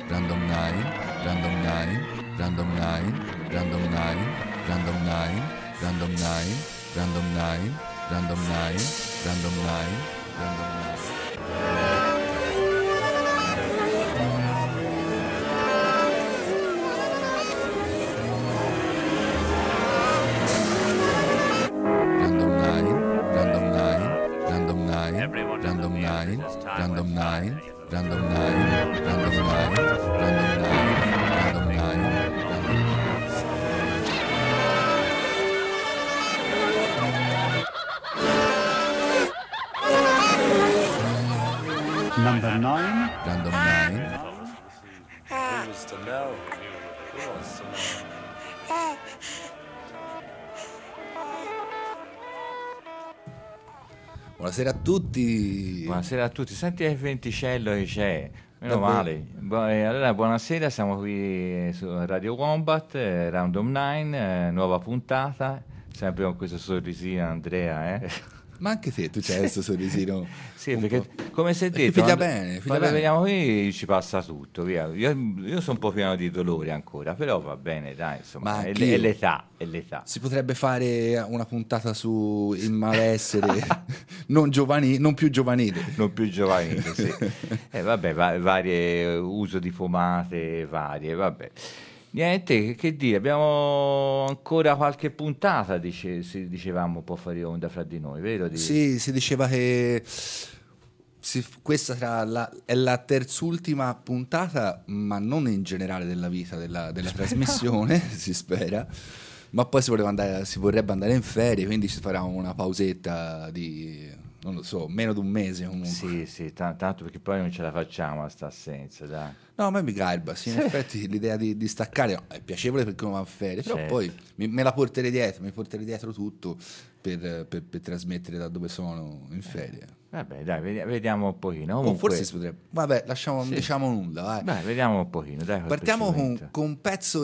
Random 9, Random 9, Random 9, Random 9, Random 9, Random 9, Random 9, Random 9, Random 9, Random 9. Random 9, Random 9, Random 9, Random 9, Random 9, Random 9. Number 9. Random 9. Who wants to know? Who wants to know? Buonasera a tutti. Buonasera a tutti. Senti il venticello che c'è. Meno Davvero? male. Allora, buonasera, siamo qui su Radio Wombat, Random 9, nuova puntata. Sempre con questo sorrisino, Andrea, Ma anche te, tu c'hai questo sorrisino. Sì, un perché po'. come si è Perché detto, figlia bene, quando bene. veniamo qui ci passa tutto, via. Io sono un po' pieno di dolore ancora, però va bene, dai, insomma, Ma è anch'io. l'età, è l'età. Si potrebbe fare una puntata su il malessere non più giovanile. Non più giovanile, sì. Vabbè, varie uso di pomate varie, vabbè. Niente, che dire, abbiamo ancora qualche puntata, dicevamo, può fare onda fra di noi, vero? Sì, si diceva che questa è la terzultima puntata, ma non in generale della vita della trasmissione, si spera. Ma poi si vorrebbe andare in ferie, quindi ci farà una pausetta di, non lo so, meno di un mese comunque. Sì, tanto perché poi non ce la facciamo a sta assenza, dai. No, a me mi garba, sì, in effetti l'idea di staccare è piacevole perché uno va in ferie, però Certo. poi me la porterei dietro, mi porterei dietro tutto per trasmettere da dove sono in ferie. Vabbè, dai, vediamo un pochino. O Comunque, forse si potrebbe. Vabbè, non diciamo nulla, vai. dai, vediamo un pochino, dai. Partiamo con un pezzo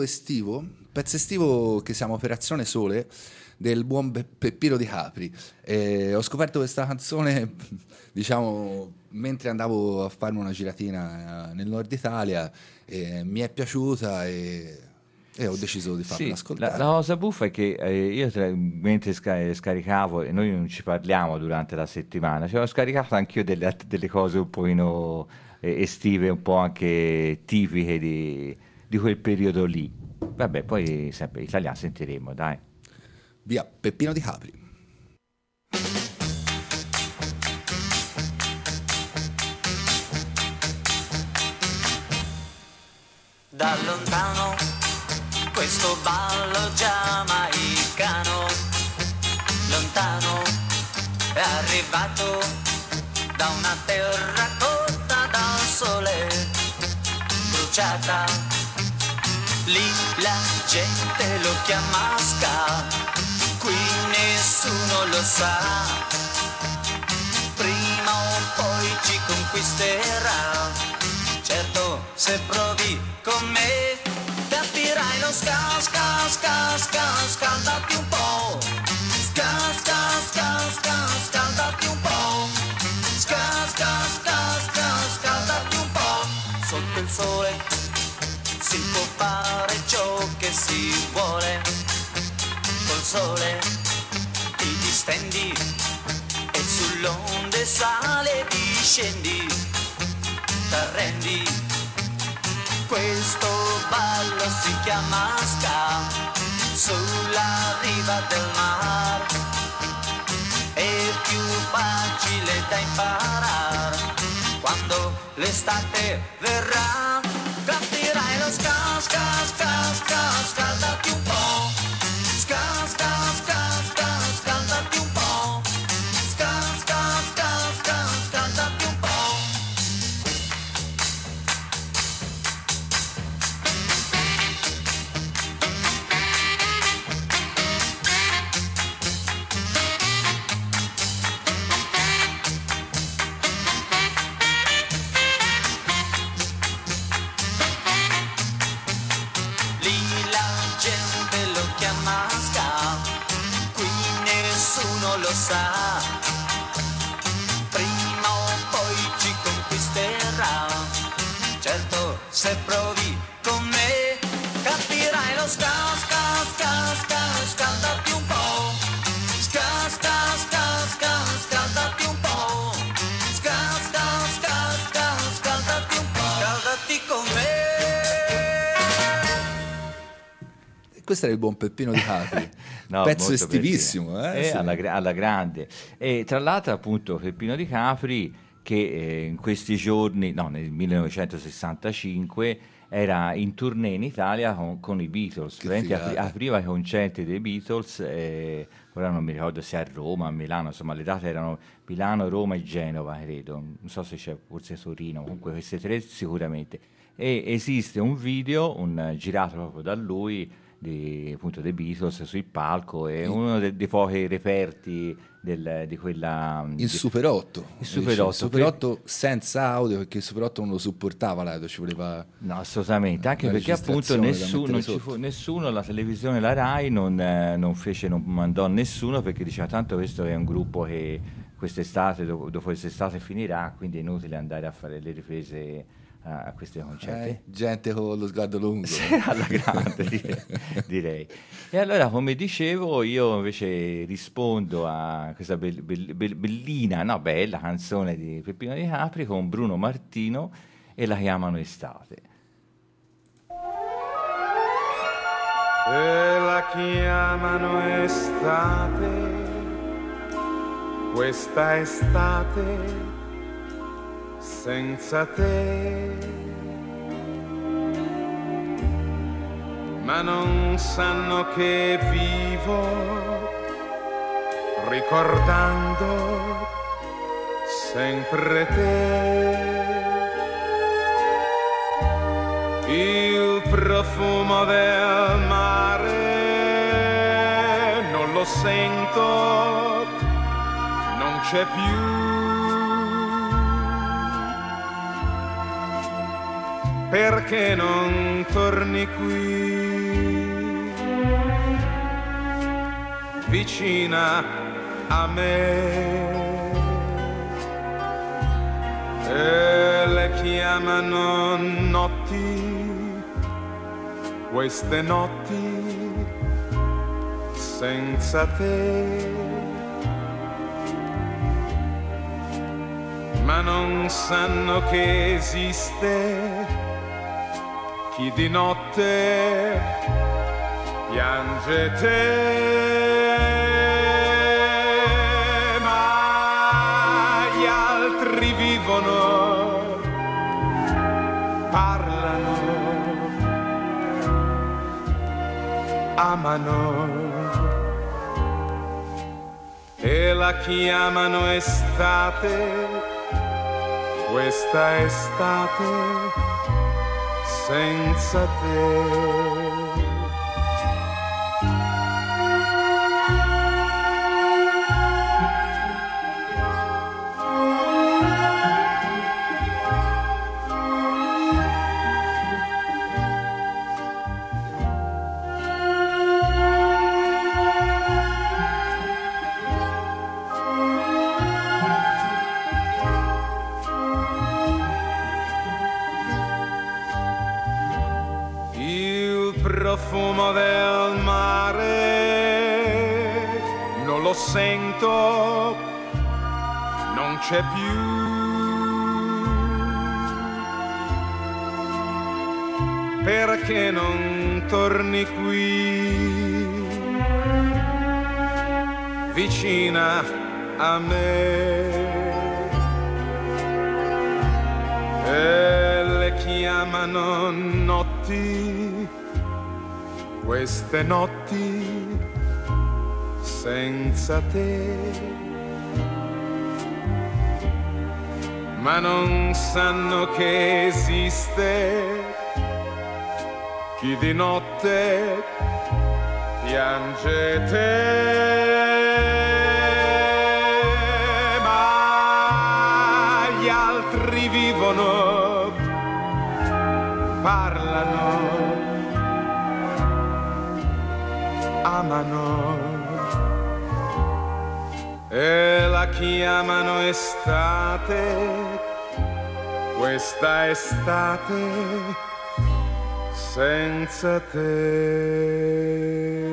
estivo che siamo Operazione Sole del buon Peppino Di Capri. Ho scoperto questa canzone, diciamo, mentre andavo a farmi una giratina nel nord Italia, mi è piaciuta e ho deciso di farla ascoltare. La cosa buffa è che io mentre scaricavo, e noi non ci parliamo durante la settimana, cioè, ho scaricato anch'io delle cose un pochino estive, un po' anche tipiche di quel periodo lì. Vabbè, poi sempre italiano sentiremo, dai. Via, Peppino Di Capri. Da lontano questo ballo giamaicano, lontano è arrivato da una terra cotta dal sole, bruciata, lì la gente lo chiama ska, qui nessuno lo sa, prima o poi ci conquisterà. Certo, se provi con me, capirai lo ska, ska, ska, ska, scaldati un po'. Ska, ska, ska, ska, scaldati un po'. Ska, ska, ska, ska, scaldati un po'. Sotto il sole si può fare ciò che si vuole. Col sole ti distendi e sull'onde sale e discendi. T'arrendi, questo ballo si chiama ska, sulla riva del mar, è più facile da imparare, quando l'estate verrà, capirai lo ska, ska, ska, ska, scaldati un po', ska, ska, ska, ska, scaldati un po', ska, ska, ska, ska, scaldati un po'. se provi con me, capirai lo ska, ska, ska, ska, scaldati un po'. Ska, ska, ska, ska, scaldati un po'. Ska, ska, ska, ska, scaldati un po'. Scaldati con me. Questo era il buon Peppino di Capri. No, Pezzo molto estivissimo, pertinente. sì. Alla grande. E tra l'altro appunto Peppino di Capri che in questi giorni, no, nel 1965 era in tournée in Italia con i Beatles, Che veramente figata. apriva i concerti dei Beatles, ora non mi ricordo se a Roma, a Milano, insomma le date erano Milano, Roma e Genova, credo, non so se c'è forse Torino, comunque queste tre sicuramente. E esiste un video, girato proprio da lui, appunto dei Beatles sul palco, è uno dei pochi reperti di quella Il Super 8. Il Super 8, Il Super 8 senza audio, perché il Super 8 non lo supportava l'audio, ci voleva... no, assolutamente, anche una perché appunto registrazione da nessuno, mettere non ci fu, sotto. nessuno, la televisione, la Rai non mandò nessuno perché diceva tanto questo è un gruppo che quest'estate, dopo quest'estate finirà, quindi è inutile andare a fare le riprese a questi concerti. Gente con lo sguardo lungo. Alla grande direi. E allora, come dicevo, io invece rispondo a questa bellina, no, bella canzone di Peppino di Capri con Bruno Martino e la chiamano Estate. E la chiamano estate, questa estate senza te, ma non sanno che vivo ricordando sempre te. Il profumo del mare non lo sento, non c'è più. Perché non torni qui, vicina a me? E le chiamano notti, queste notti senza te. Ma non sanno che esiste chi di notte piange te, ma gli altri vivono, parlano, amano e la chiamano estate, questa estate senza te. Profumo del mare non lo sento, non c'è più. Perché non torni qui, vicina a me? E le chiamano notti, queste notti senza te, ma non sanno che esiste chi di notte piange te, ma gli altri vivono, parlano, amano e la chiamano estate, questa estate senza te.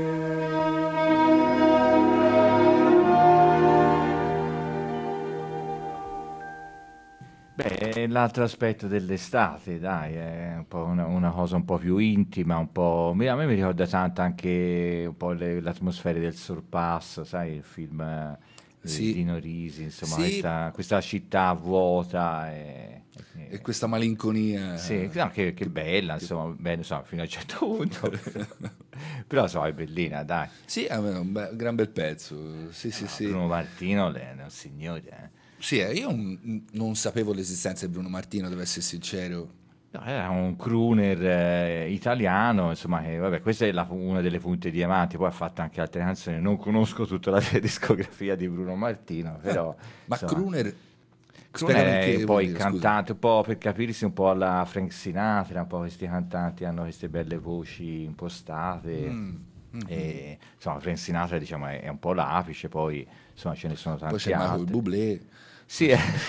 Beh, l'altro aspetto dell'estate, dai, è un po' una cosa un po' più intima, un po'. A me mi ricorda tanto anche un po' l'atmosfera del Sorpasso, sai, il film di Sì, Dino Risi, insomma, sì, questa città vuota. e questa malinconia. Sì, no, che bella, insomma, bene, insomma, fino a un certo punto. Però, insomma, è bellina, dai. Sì, è un gran bel pezzo. Sì, sì, sì. Bruno Martino è un signore, eh. Sì, io non sapevo l'esistenza di Bruno Martino, devo essere sincero. No, era un crooner italiano, insomma, vabbè, questa è una delle punte di diamanti, poi ha fatto anche altre canzoni, non conosco tutta la discografia di Bruno Martino, però. Ma insomma, crooner crooner è che poi vuol il dire, scusa. cantante, un po' per capirsi un po' alla Frank Sinatra, un po' questi cantanti hanno queste belle voci impostate. E, insomma, Frank Sinatra diciamo è un po' l'apice, poi insomma ce ne sono Poi tanti c'è Michael altri. Bublé. Sì,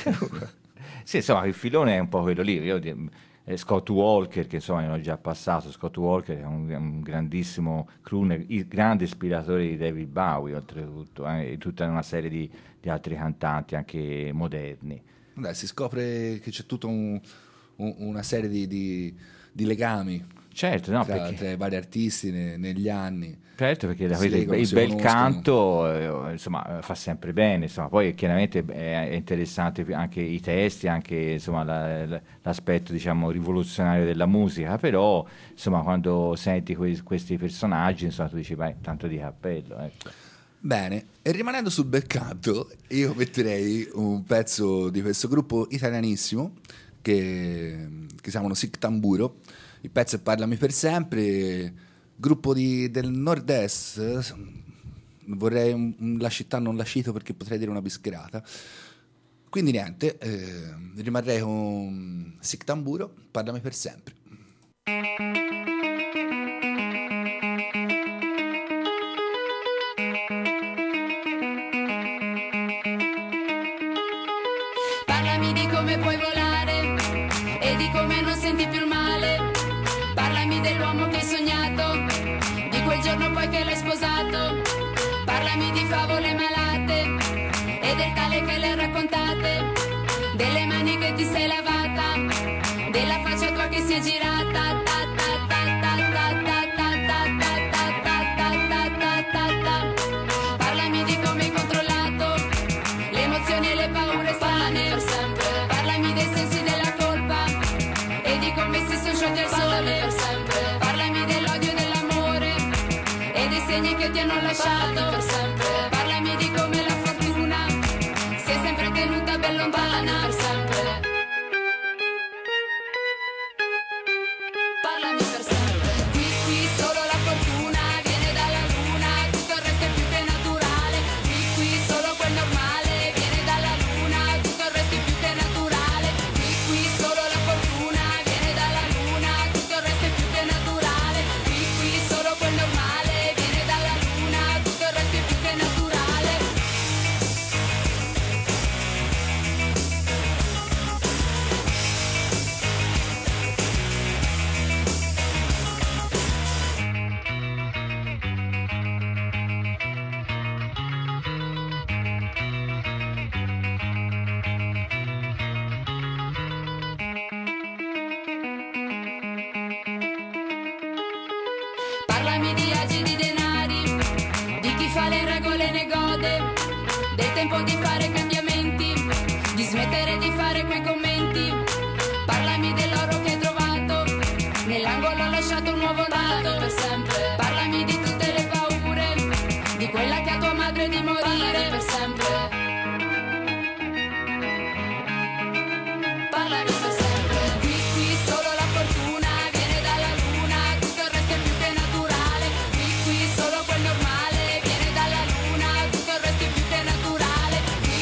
sì, insomma, il filone è un po' quello lì. Scott Walker, che insomma ne ho già passato, Scott Walker è un grandissimo crooner, il grande ispiratore di David Bowie, oltretutto, e tutta una serie di altri cantanti, anche moderni. Dai, si scopre che c'è tutta una serie di legami Certo, no, tra perché. i vari artisti negli anni. Certo, perché Si legano, il si bel conoscono. canto insomma, fa sempre bene, insomma. Poi chiaramente è interessante anche i testi, anche insomma, l'aspetto diciamo, rivoluzionario della musica, però insomma, quando senti questi personaggi insomma, tu dici, beh, tanto di cappello. Ecco. Bene, e rimanendo sul bel canto, io metterei un pezzo di questo gruppo italianissimo che si chiamano Sic Tamburo. Il pezzo è Parlami per sempre, gruppo del nord-est, vorrei la città non la cito perché potrei dire una bischerata, quindi niente, rimarrei con Sic Tamburo, Parlami per sempre. Parlami di come puoi volare e di come non senti più il male. Parlami dell'uomo che hai sognato, di quel giorno poi che l'hai sposato. Parlami di favole malate e del tale che le hai raccontate, delle mani che ti sei lavata, della faccia tua che si è girata. Parlami di come hai controllato le emozioni e le paure strane per sempre. Parlami dei sensi della colpa e di come si sono sciolti al sole per sempre. Parlami dell'odio e dell'amore e dei segni che ti hanno lasciato per sempre. Parlami di come la fortuna si è sempre tenuta ben lontana per sempre. Parlami per sempre. Qui solo la fortuna viene dalla luna, tutto il resto è più che naturale. Qui solo quel normale viene dalla luna, tutto il resto è più che naturale. Qui solo la fortuna viene dalla luna, tutto il resto è più che naturale. Qui solo quel normale viene dalla luna, tutto il resto è più che naturale. Parlami di agi di denari, di chi fa le regole e ne gode, del tempo di fare cambiamenti, di smettere di fare quei commenti. Parlami dell'oro che hai trovato, nell'angolo ho lasciato un nuovo dato per sempre. Parlami di tutte le paure, di quella che ha tua madre di morire per sempre. Parlami per sempre. Qui solo la fortuna viene dalla luna, tutto il resto è più che naturale. Qui solo quel normale viene dalla luna, tutto il resto è più che naturale.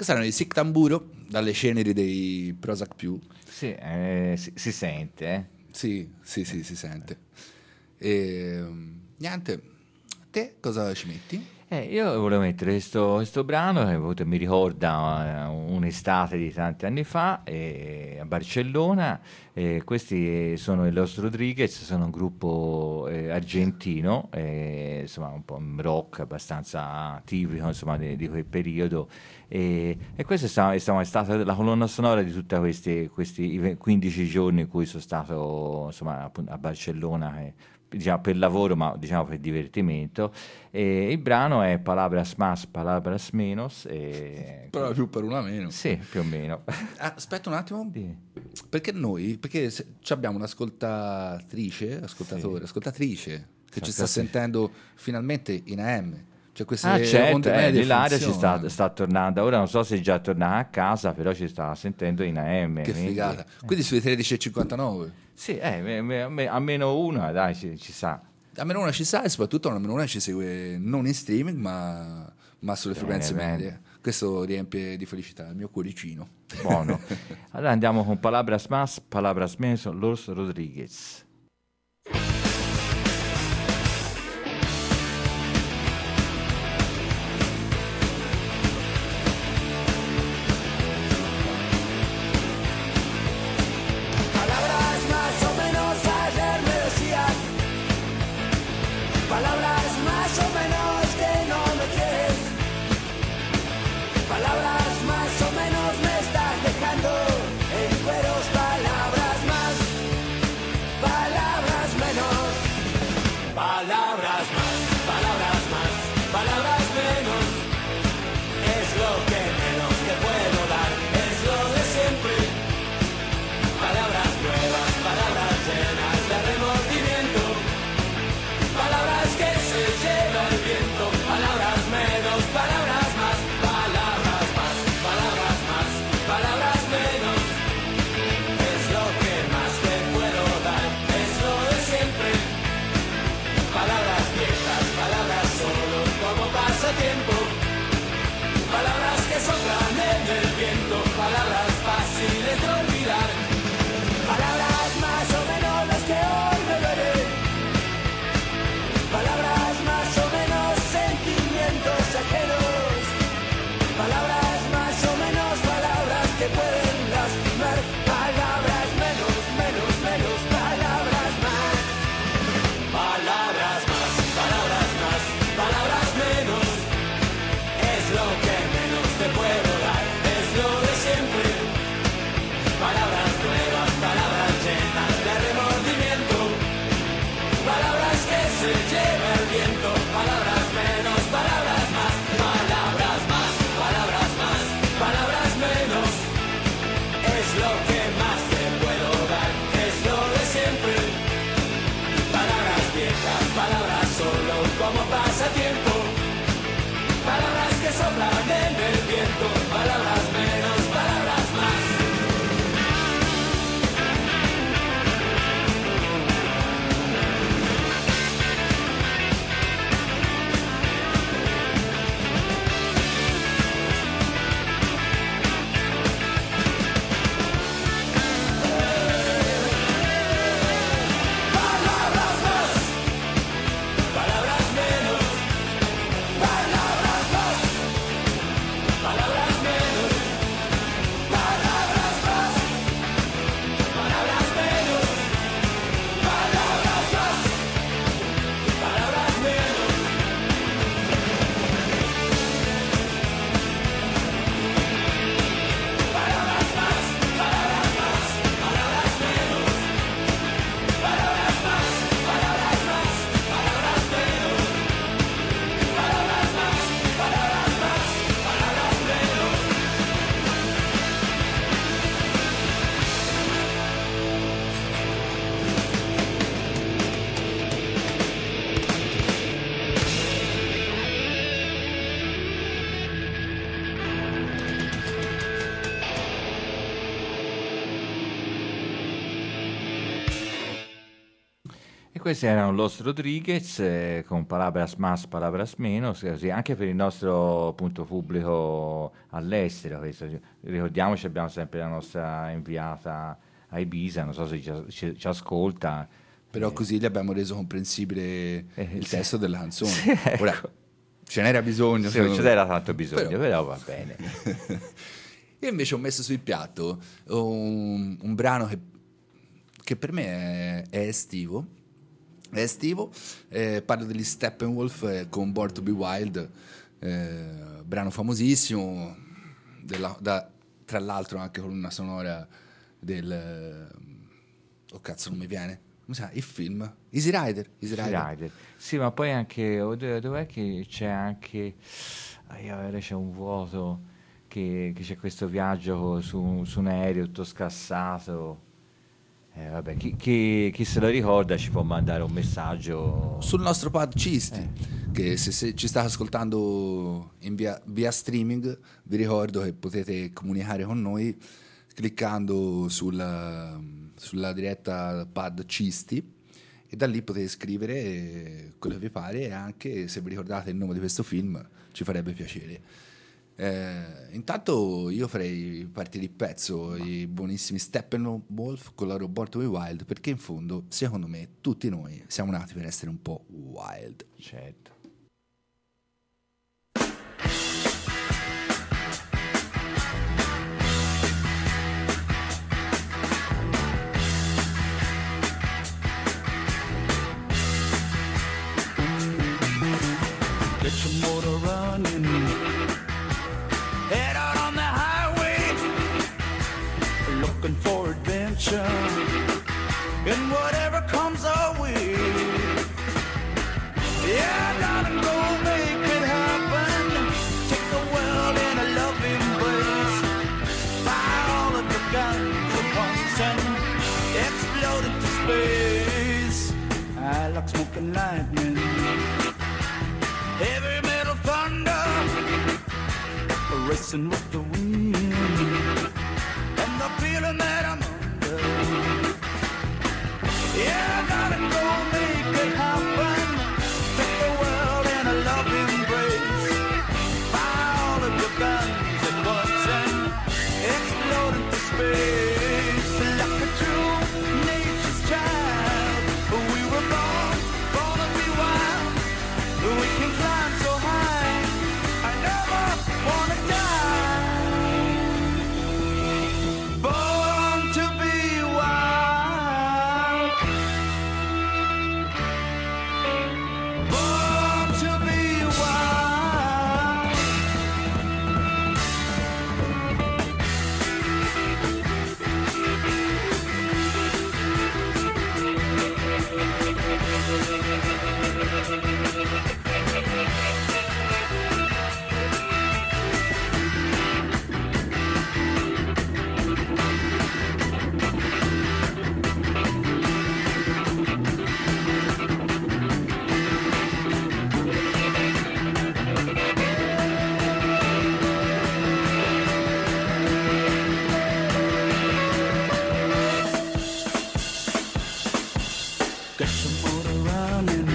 Questi erano i Sic Tamburo, dalle ceneri dei Prozac più. Sì, si sente, eh? Sì, si sente. E niente, te cosa ci metti? Io volevo mettere questo brano che mi ricorda un'estate di tanti anni fa a Barcellona. Questi sono i Los Rodriguez, sono un gruppo argentino, insomma un po' un rock abbastanza tipico, insomma, di quel periodo. E questa è stata la colonna sonora di tutti questi 15 giorni in cui sono stato, insomma, appunto, a Barcellona, diciamo, per lavoro, ma diciamo per divertimento. E il brano è Palabras Más, Palabras Menos. Però più per una meno. Sì, più o meno. Aspetta un attimo. Sì. Perché abbiamo un'ascoltatrice, ascoltatrice che ci sta sentendo finalmente in AM. Cioè queste Certo, onde medie l'Ilaria ci funzionano. sta tornando. Ora non so se è già tornata a casa, però ci sta sentendo in AM. Che quindi- figata. Quindi sui 13.59. Sì, almeno una, dai, ci sa. A meno una ci sa e soprattutto a meno una ci segue non in streaming ma sulle frequenze bene. medie. Questo riempie di felicità il mio cuoricino. Buono. Allora andiamo con Palabras Más, Palabras Menos, Los Rodriguez. Palabras más o menos ayer me decías, palabras más o menos que no me quieres, palabras más o menos me estás dejando en cueros, palabras más, palabras menos, palabras más, palabras más, palabras menos, es lo que menos te puedo dar, es lo de siempre. Palabras nuevas, palabras llenas de remordimiento, palabras que se lleva el viento, palabras menos, palabras más, palabras más, palabras más, palabras menos, es lo que más te puedo dar, es lo de siempre. Palabras viejas, palabras solo como pasatiempo, palabras que soplan en el viento, palabras fáciles de olvidar. Palabras más o menos las que hoy me veré, palabras más o menos sentimientos ajenos, palabras más o menos palabras que pueden lastimar, palabras menos, menos, menos, palabras más, palabras más, palabras más, palabras menos, es lo que menos te puedo dar, es lo de siempre. Palabras nuevas, palabras llenas de remordimiento, palabras que se lleva el viento, palabras menos, palabras más, palabras más, palabras más, palabras menos, es lo que más te puedo dar, es lo de siempre. Palabras viejas, palabras solo como pasatiempo, palabras que soplan en el viento, palabras menos, palabras más. questi erano Los Rodriguez con Palabras Más, Palabras Menos, così, anche per il nostro appunto pubblico all'estero. Ricordiamoci, abbiamo sempre la nostra inviata a Ibiza, non so se ci ascolta. Però così gli abbiamo reso comprensibile il sì. testo della canzone. Sì, ecco. Ora, ce n'era bisogno. Sì, non ce n'era tanto bisogno, però va bene. Io invece ho messo sul piatto un brano che per me è estivo. È estivo, parlo degli Steppenwolf con Born to be Wild, brano famosissimo, tra l'altro anche colonna sonora del... oh cazzo, non mi viene. Come si chiama? Il film? Easy Rider. Sì, ma poi anche... Dov'è che c'è anche... c'è un vuoto, che c'è questo viaggio su un aereo tutto scassato. Vabbè, chi se lo ricorda ci può mandare un messaggio sul nostro pad Cisti, che se ci state ascoltando in via streaming, vi ricordo che potete comunicare con noi cliccando sulla diretta pad Cisti, e da lì potete scrivere quello che vi pare, e anche se vi ricordate il nome di questo film ci farebbe piacere. Intanto io farei partire il pezzo, i buonissimi Steppenwolf con la loro Born to be Wild, perché in fondo secondo me tutti noi siamo nati per essere un po' wild. certo. Get your motor running. Head out on the highway, looking for adventure, and whatever comes our way. Yeah, gotta go make it happen. Take the world in a loving embrace. Fire all of your guns at once and explode into space. I like smoking lightning, heavy metal thunder, racing with the wind, and the feeling that I'm under. Yeah, I gotta go make it happen. Take the world in a loving embrace. Fire all of your guns at once and explode into space. Like a true nature's child, we were born to be wild. We can climb so high, I never wanna die. Born to be wild. Born to be wild. Get your motor running.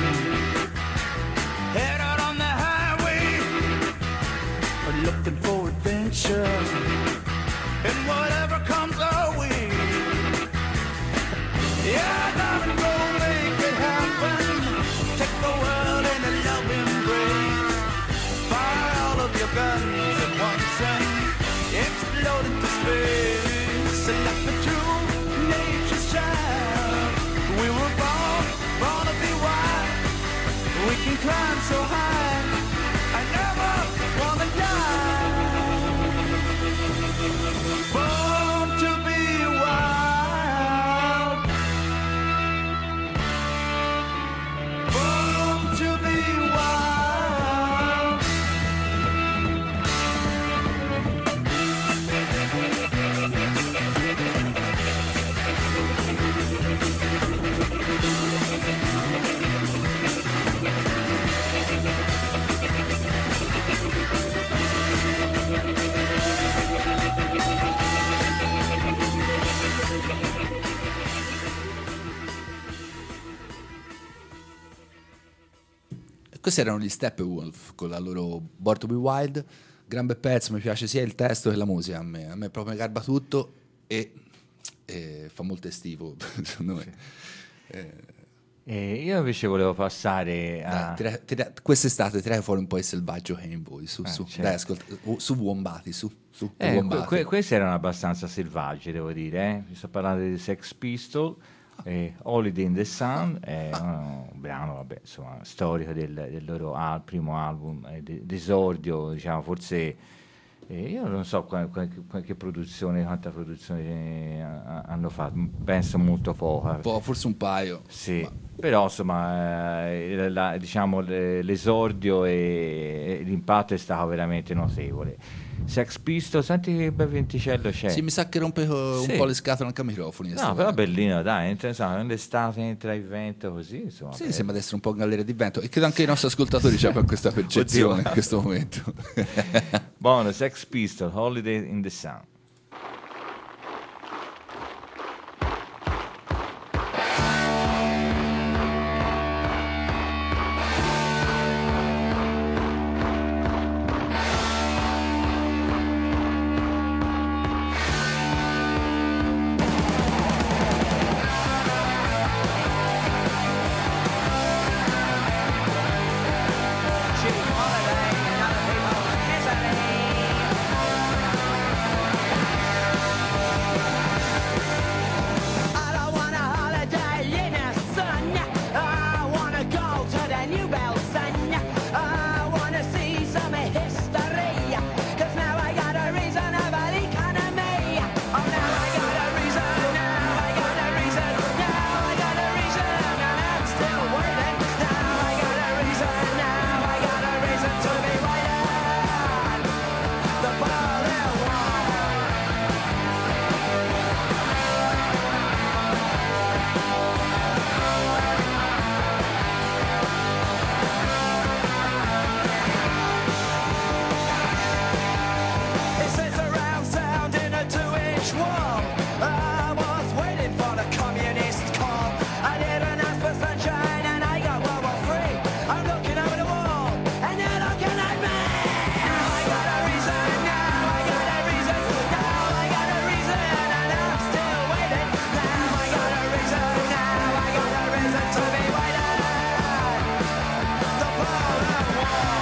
Head out on the highway, looking for adventure, and whatever comes our way. Yeah, gotta go make it happen. Take the world in a loving embrace. Fire all of your guns at once and explode into space. Like the true nature's child, we were born to be wild. We can climb so high, I never wanna die. Born to be wild. Born to be wild. Questi erano gli Steppenwolf con la loro Born to Be Wild. Gran bel pezzo, mi piace sia il testo che la musica. A me proprio mi garba tutto e fa molto estivo, secondo me. Io invece volevo passare a... Quest'estate tira fuori un po' il selvaggio che è in voi. certo. Dai, ascolta, su Wombati, su Wombati. Questi erano abbastanza selvaggi, devo dire. Mi sto parlando di Sex Pistol, Holiday in the Sun, è un brano, vabbè, insomma, storico del loro primo album d'esordio, diciamo, forse... io non so quanta produzione hanno fatto, penso molto poca. Forse un paio. Sì, però insomma diciamo l'esordio e l'impatto è stato veramente notevole. Sex Pistols, senti che bel venticello c'è. Sì, mi sa che rompe un Sì. po' le scatole anche ai microfoni. No, però bellino, dai, insomma, l'estate entra il vento così, insomma. Sì, sembra di essere un po' in galleria di vento e credo anche i nostri ascoltatori abbiano questa percezione Oddio. in questo momento. Buono, Sex Pistol, Holiday in the Sun. I don't want a holiday in the sun. I want to go to the New Bell Sun. I want to see some history. 'Cause now I got a reason about economy. Oh, now I got a reason. Now I got a reason. Now I got a reason. And I'm still waiting. Now I got a reason. Now I got a reason to be waiting. The Berlin Wall. It says around sound in a 2-inch wall. I was waiting for the communist call. I didn't ask for sunshine and I got World War III. I'm looking over the wall and you're looking at me. Now I got a reason, now I got a reason, now I got a reason and I'm still waiting. Now I got a reason, now I got a reason to be waiting. The Berlin Wall.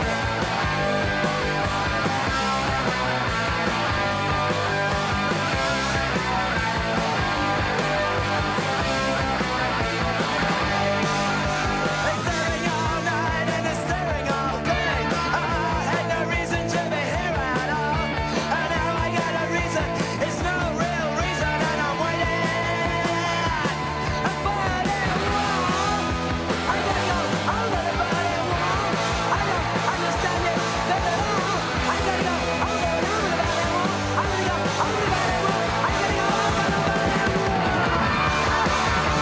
It's staring all night and it's staring all day. I had no reason to be here at all. And now I got a reason. It's no real reason and I'm waiting. A burning wall. I gotta go over the burning wall. I don't understand it at all. I gotta go over the burning wall. I gotta go over the burning wall. I gotta go over the burning wall.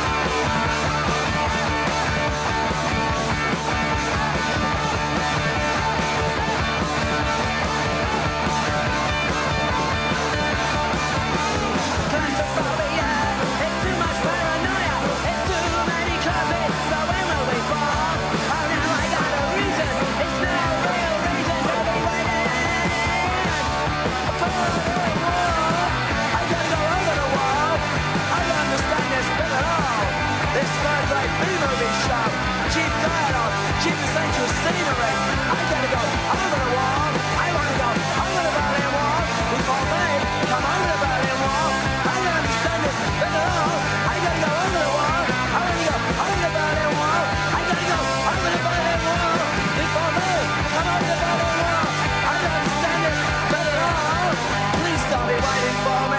Claustrophobia, it's too much paranoia, it's too many closets, so when will we fall? Oh, now I got a reason, it's no real reason to be waiting. For the wall, I gotta go over the wall. I don't understand this bit at all. This smells like B-movie shop, cheap dialogue, cheap essential scenery. I gotta go over the wall. I wanna go over the Berlin Wall. Before they come over the Berlin Wall. I don't understand this bit at all. I gotta go over the wall. I wanna go over the Berlin Wall. I gotta go over the Berlin Wall. Before they come over the Berlin Wall. I don't understand this bit at all. Please don't be waiting for me.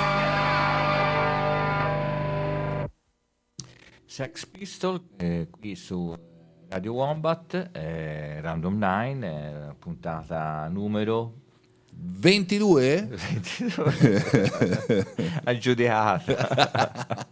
Sex Pistol, qui su Radio Wombat, Random 9, puntata numero 22? aggiudicata.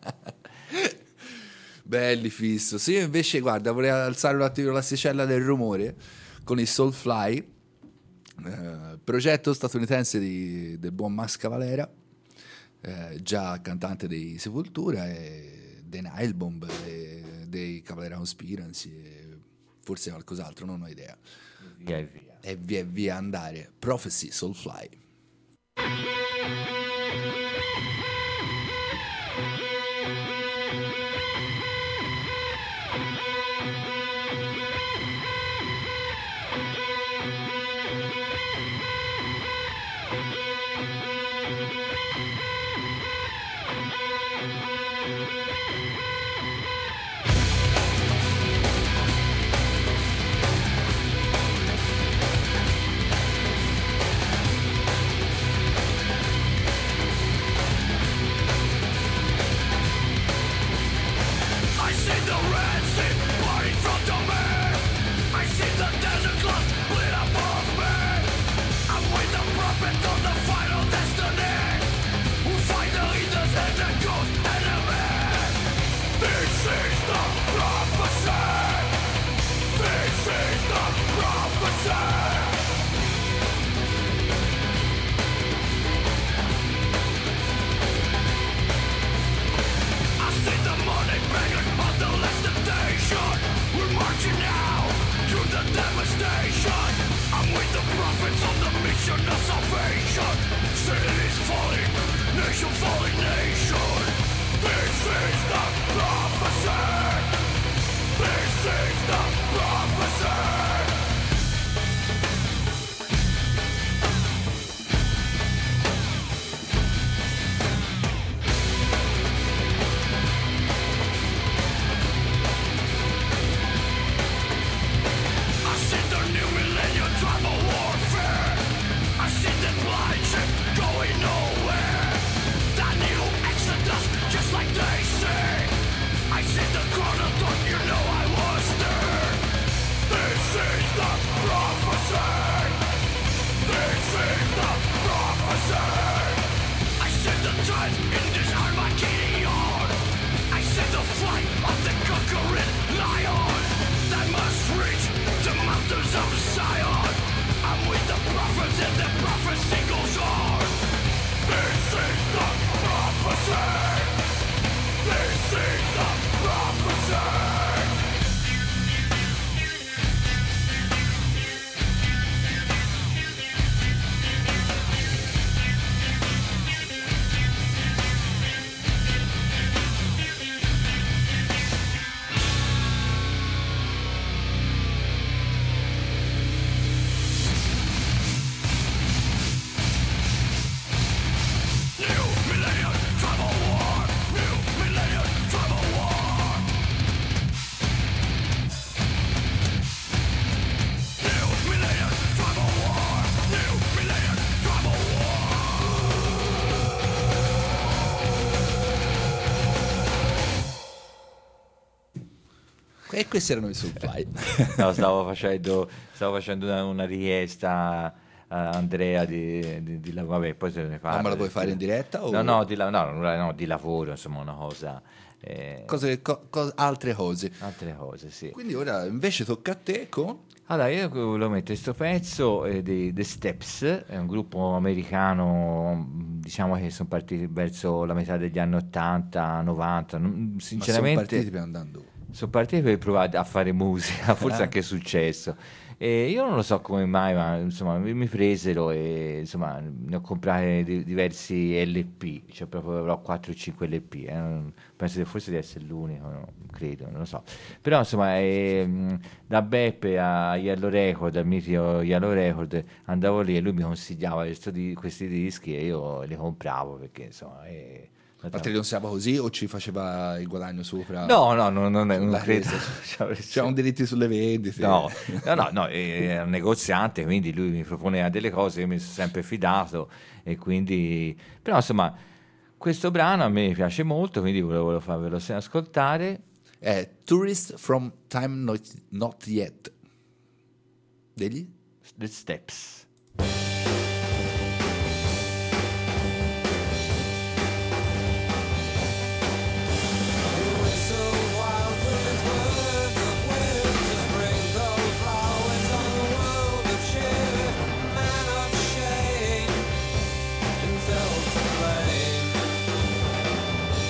Belli fisso. Sì, io invece, guarda, vorrei alzare un attimo l'asticella del rumore con il Soulfly, progetto statunitense del buon Max Cavalera, già cantante dei Sepoltura e dei Nilebomb e dei Cavalera Conspiracy forse qualcos'altro, non ho idea. Via e via. E via andare. Prophecy, Soulfly. E questi erano i Soulfly. No, stavo facendo una richiesta a Andrea di vabbè, poi se ne parla. Ma me la puoi fare in diretta? O... No, di lavoro, insomma, una cosa. Altre cose. Altre cose, sì. Quindi ora invece tocca a te con... Allora, io volevo mettere questo pezzo di The Steps, è un gruppo americano, diciamo che sono partiti verso la metà degli anni 80, 90, sinceramente... Ma sono partiti per andando... Sono partiti per provare a fare musica, forse anche è successo. E io non lo so come mai, ma insomma mi presero e insomma ne ho comprate diversi LP, cioè proprio avrò 4-5 LP, penso che forse di essere l'unico, no? Credo, non lo so. Però insomma da Beppe a Yellow Record, al mitico Yellow Record, andavo lì e lui mi consigliava questi dischi e io li compravo perché insomma... Ma te li consigliava così o ci faceva il guadagno sopra? No, non credo. C'è un diritti sulle vendite. No, è un negoziante, quindi lui mi proponeva delle cose, io mi sono sempre fidato e quindi... Però insomma, questo brano a me piace molto, quindi volevo farvelo ascoltare. È Tourist from Time Not Yet. Degli? The Steps.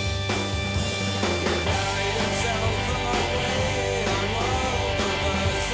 Carried himself away on world reverse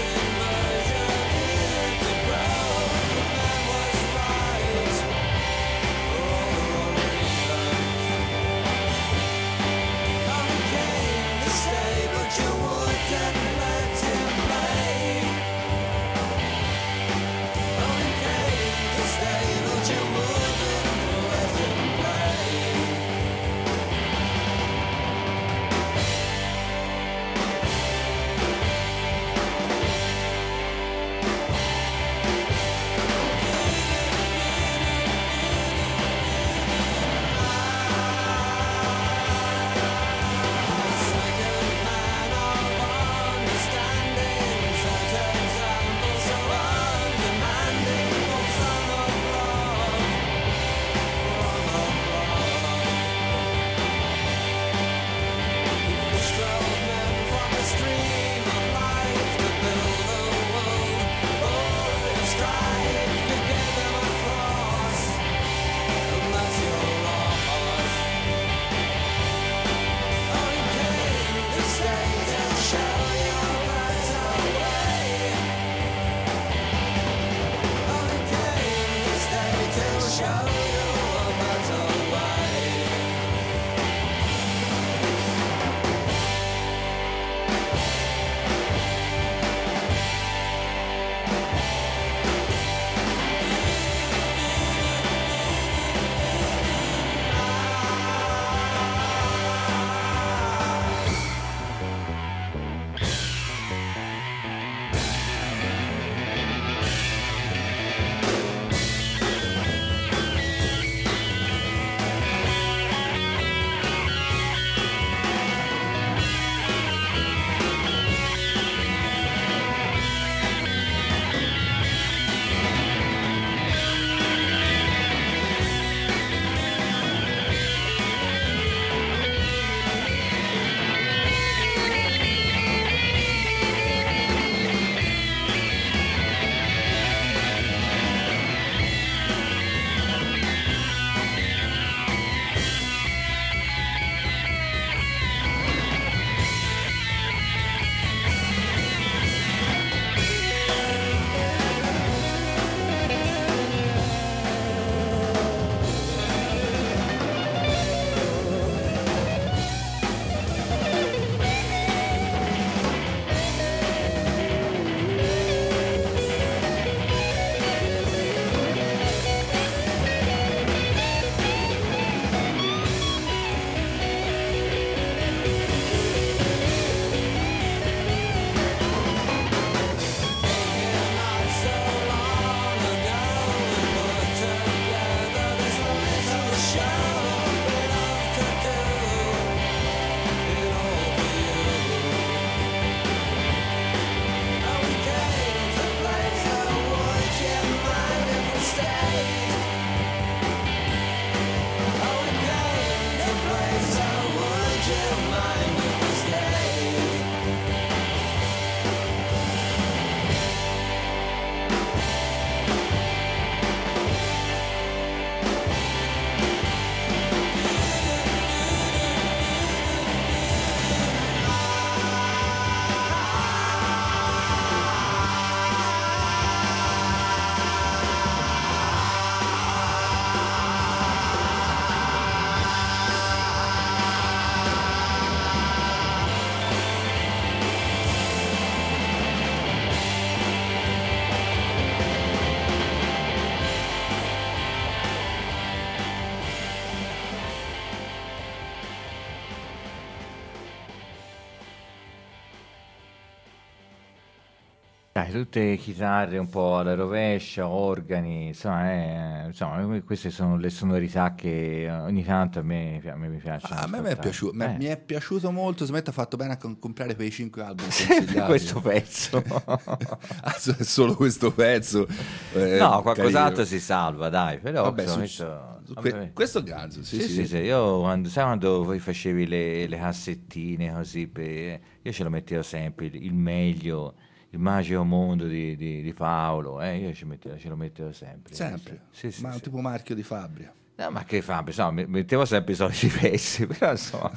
Dai, tutte chitarre un po' alla rovescia, organi, insomma, queste sono le sonorità che ogni tanto mi piacciono A me mi è ascoltare. piaciuto, mi è piaciuto molto, secondo me ti ha fatto bene a comprare quei 5 album Sempre consigliati. questo pezzo. È solo questo pezzo. No, qualcos'altro carino. si salva, dai, però Vabbè, insomma, questo ganzo, sì, sì. sì. Io quando voi facevi le cassettine così, io ce lo mettevo sempre, il meglio, il magico mondo di Paolo, io ce lo mettevo sempre. Sempre, Sì, sì, ma è un sì. tipo marchio di Fabria. No, ma che fa? Insomma, mettevo sempre i soliti pezzi, però insomma...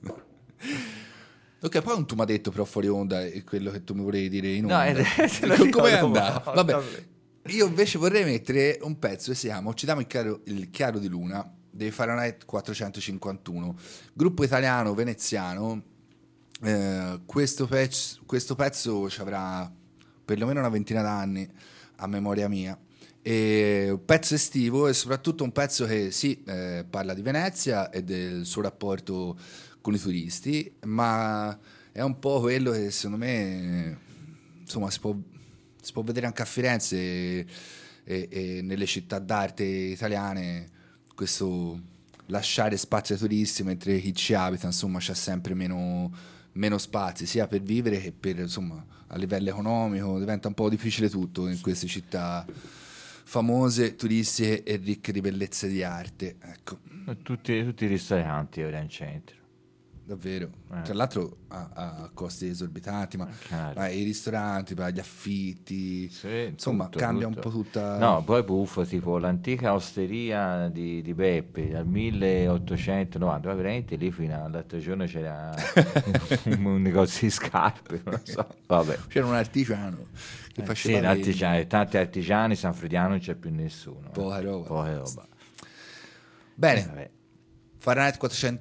Ok, poi tu mi hai detto però fuori onda quello che tu mi volevi dire in No, onda. te lo dico Come è dopo. andato? Vabbè, io invece vorrei mettere un pezzo che si chiama Uccidiamo il chiaro di luna dei Fahrenheit 451, gruppo italiano veneziano. Questo pezzo ci avrà perlomeno una ventina d'anni a memoria mia. E un pezzo estivo e soprattutto un pezzo che sì, parla di Venezia e del suo rapporto con i turisti, ma è un po' quello che secondo me insomma si può vedere anche a Firenze e nelle città d'arte italiane, questo lasciare spazio ai turisti mentre chi ci abita insomma c'ha sempre meno spazi sia per vivere che per insomma a livello economico, diventa un po' difficile tutto in queste città famose, turistiche e ricche di bellezze di arte, ecco. Tutti i ristoranti ora in centro. Davvero, tra l'altro a costi esorbitanti, ma Chiaro. i ristoranti, gli affitti, Sì, insomma tutto, cambia tutto. un po' tutta. No, poi buffo, tipo l'antica osteria di Beppe dal 1890, ma veramente lì fino all'altro giorno c'era un negozio di scarpe, non so. Vabbè. C'era un artigiano che Sì, faceva l'artigiano, tanti artigiani, San Frediano non c'è più nessuno. Poca roba. Poca roba. Bene, Vabbè. Fahrenheit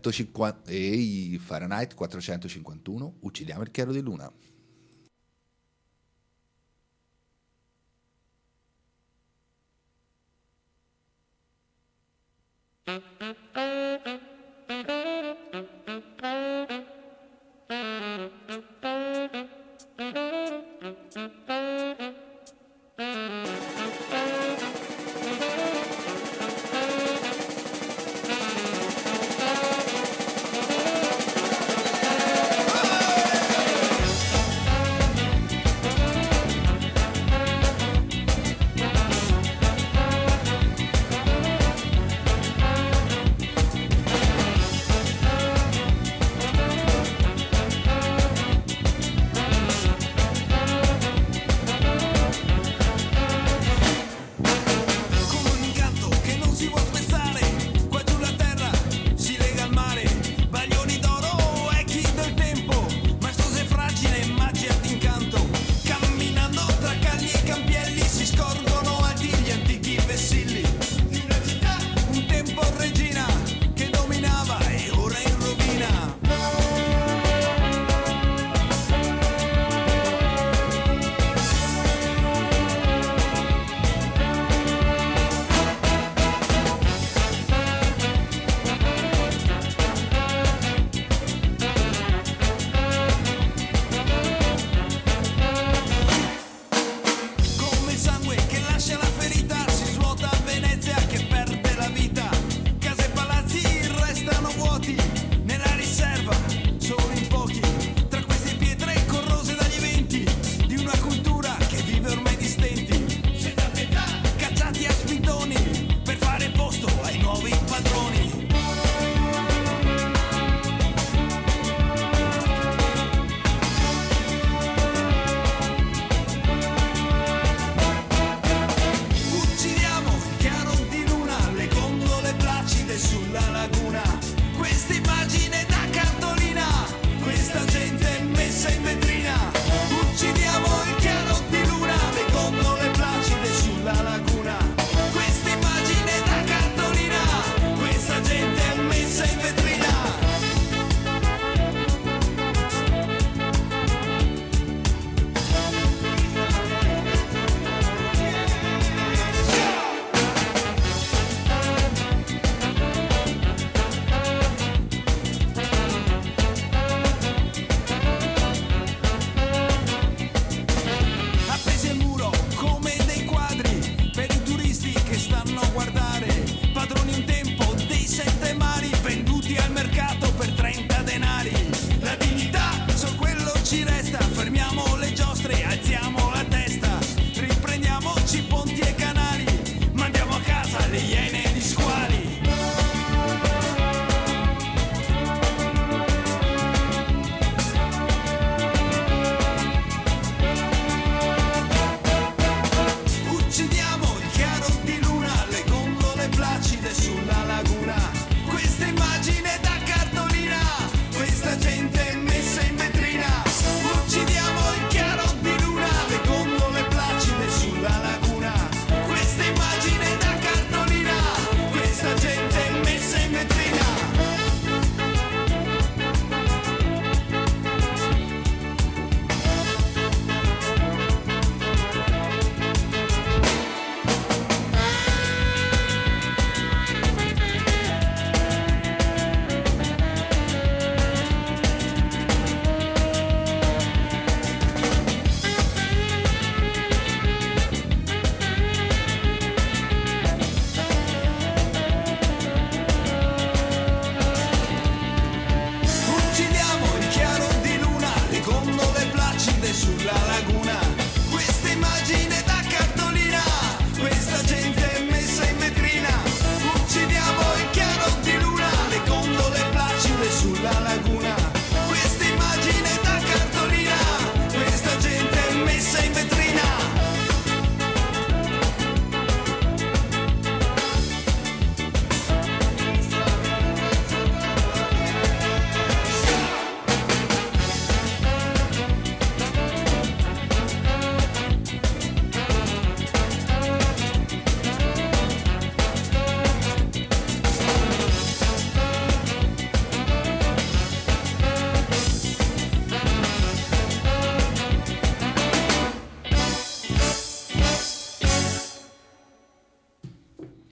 451, uccidiamo il chiaro di luna.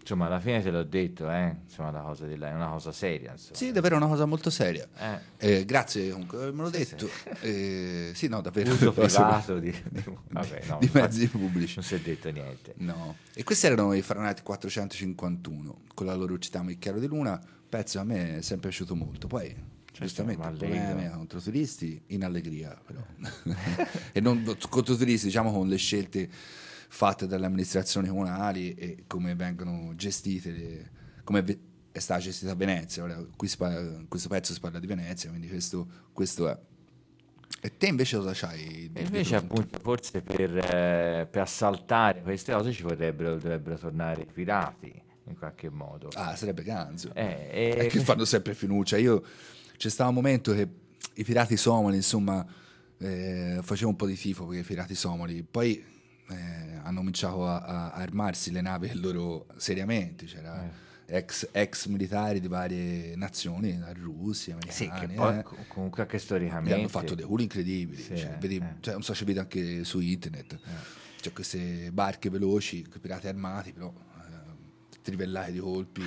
Insomma, alla fine te l'ho detto, insomma, la cosa è una cosa seria, insomma. Sì, davvero una cosa molto seria. Grazie comunque per avermelo detto. Sì, no, davvero. Uso privato vabbè, no, di mezzi pubblici. Non si è detto niente. No. E questi erano i Fahrenheit 451 con la loro città Il chiaro di luna. Pezzo a me è sempre piaciuto molto. Poi giustamente problemi contro turisti in allegria però. E non contro turisti, diciamo, con le scelte fatte dalle amministrazioni comunali e come vengono gestite, è stata gestita Venezia. Ora, questo pezzo si parla di Venezia, quindi questo è. E te invece cosa c'hai? E invece appunto forse per assaltare queste cose dovrebbero tornare i pirati in qualche modo. Sarebbe ganzo. È che fanno sempre fiducia. C'è stato un momento che i pirati somali, insomma, facevo un po' di tifo per i pirati somali, poi hanno cominciato a armarsi le navi loro seriamente, c'era ex militari di varie nazioni, da Russia, americani, sì, che poi comunque anche storicamente hanno fatto dei voli incredibili, sì, cioè, non so se vedi anche su internet, c'è queste barche veloci, pirati armati però trivellati di colpi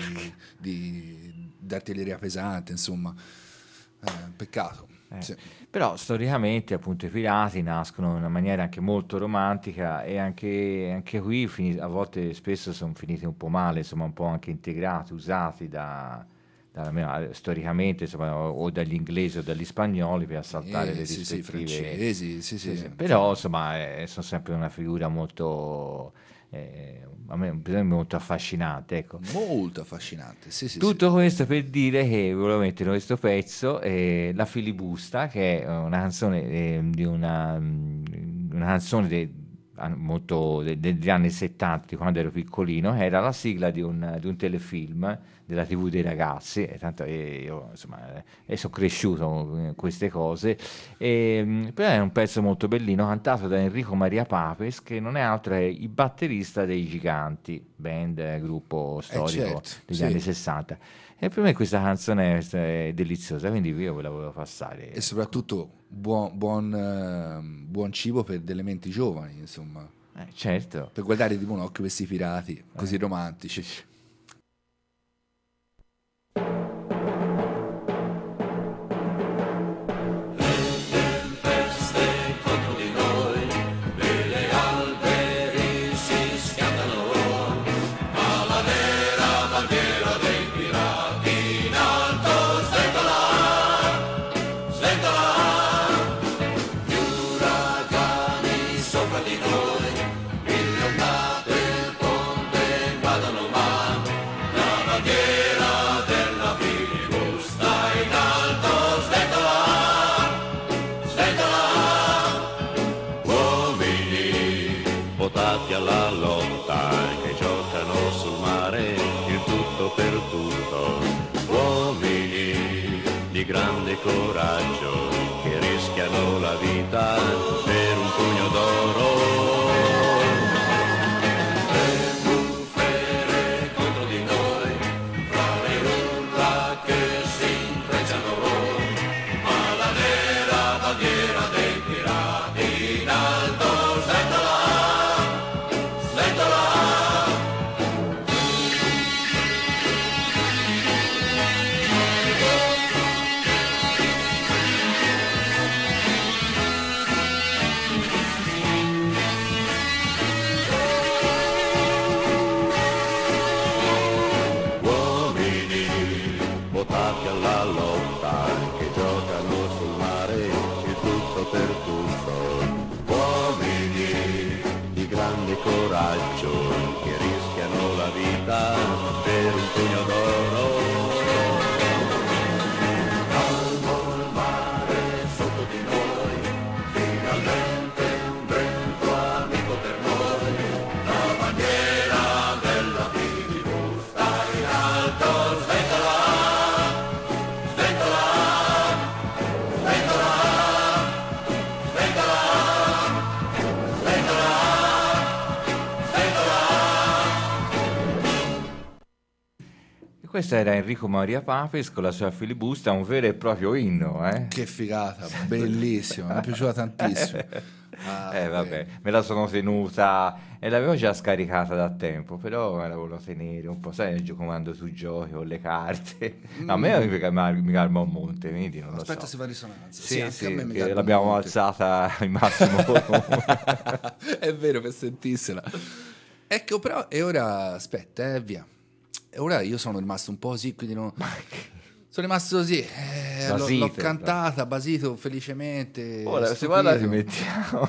di artiglieria pesante, insomma, peccato. Sì. Però storicamente appunto i pirati nascono in una maniera anche molto romantica e anche qui a volte spesso sono finiti un po' male, insomma, un po' anche integrati, usati storicamente, insomma, o dagli inglesi o dagli spagnoli per assaltare le rispettive francesi, sì. Però insomma sono sempre una figura molto a me è molto affascinante, ecco. Molto affascinante, sì. Tutto questo per dire che volevo mettere questo pezzo, La filibusta, che è una canzone una canzone molto degli anni 70, di quando ero piccolino, era la sigla di un telefilm della TV dei ragazzi, e tanto io insomma sono cresciuto con queste cose, però è un pezzo molto bellino, cantato da Enrico Maria Papes, che non è altro che il batterista dei Giganti, band, gruppo storico degli anni 60. E per me questa canzone è deliziosa, quindi io ve la volevo passare. E soprattutto buon cibo per delle menti giovani, insomma. Certo. Per guardare di buon occhio questi pirati così romantici. Alla lotta che giocano sul mare, il tutto per tutto, uomini di grande coraggio che rischiano la vita per un pugno d'oro. Le bufere contro di noi, fra le urla che si intrecciano, ma la nera bandiera dei pirati in alto sventola. Votati alla lotta che giocano sul mare, il tutto per tutto, uomini di grande coraggio che rischiano la vita per un pugno d'oro. Calmo il mare sotto di noi, finalmente un vento amico per noi, la bandiera della filibusta in alto sventola. Questo era Enrico Maria Papes con la sua filibusta, un vero e proprio inno. Che figata, bellissimo, mi è piaciuta tantissimo. Vabbè, me la sono tenuta e l'avevo già scaricata da tempo, però me la volevo tenere un po', sai, comando sui giochi con le carte. No, a me mi calma un monte, quindi non lo Aspetta, so. si fa risonanza. Sì, anche a me mi che calma l'abbiamo molto. alzata al massimo volume. È vero, per sentirsela. Ecco, però, e ora aspetta, via. E ora io sono rimasto un po' così, quindi non... Sono rimasto così, l'ho Basito, cantata, basito felicemente. Ora, se stupito. vada ti mettiamo.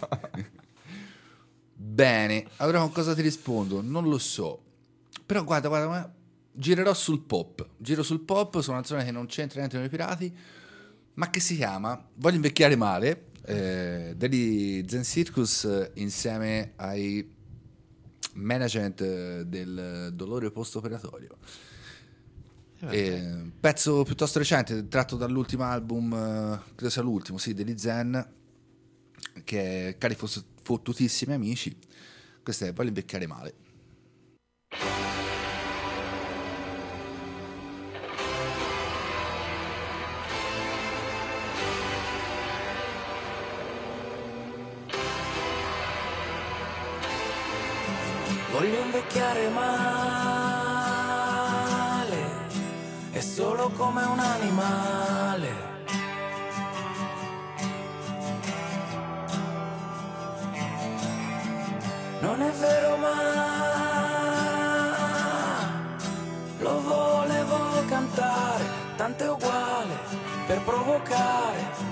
Bene, allora con cosa ti rispondo? Non lo so. Però guarda, girerò sul pop. Giro sul pop su una canzone che non c'entra niente con i pirati, ma che si chiama Voglio invecchiare male, degli Zen Circus insieme ai management del dolore post-operatorio. Pezzo piuttosto recente, tratto dall'ultimo album, credo sia l'ultimo, sì, degli Zen, che è cari fottutissimi amici. Questo è Voglio invecchiare male. Voglio invecchiare male, è solo come un animale. Non è vero, ma lo volevo cantare, tanto è uguale per provocare.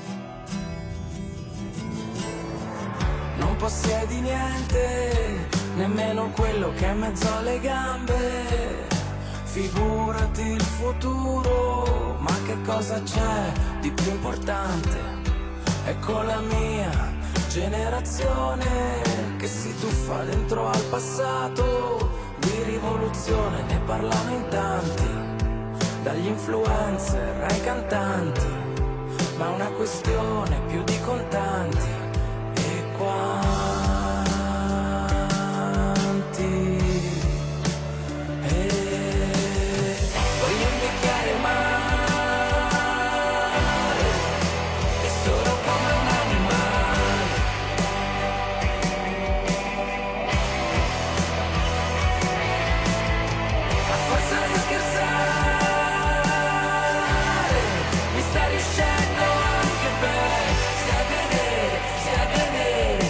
Non possiedi niente, nemmeno quello che è in mezzo alle gambe. Figurati il futuro, ma che cosa c'è di più importante? Ecco la mia generazione che si tuffa dentro al passato. Di rivoluzione ne parlano in tanti, dagli influencer ai cantanti, ma è una questione più di contanti. E quanti voglio invecchiare male, è solo come un animale. A forza di scherzare mi sta riuscendo anche bene. Stai a vedere, stai a vedere.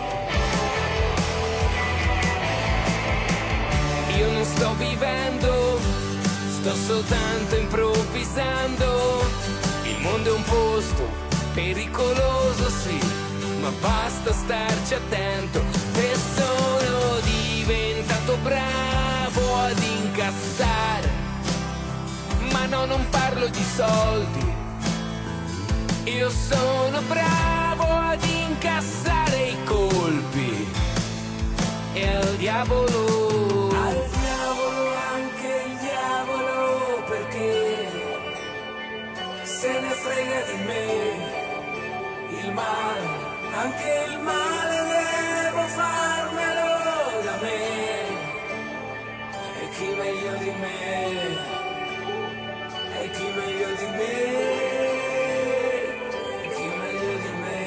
Io non sto vivendo, sto soltanto improvvisando. Il mondo è un posto pericoloso, sì, ma basta starci attento. E sono diventato bravo ad incassare, ma no, non parlo di soldi. Io sono bravo ad incassare i colpi. E al diavolo, anche il diavolo, perché se ne frega di me. Il male, anche il male devo farmelo da me. E chi meglio di me, e chi meglio di me, e chi meglio di me.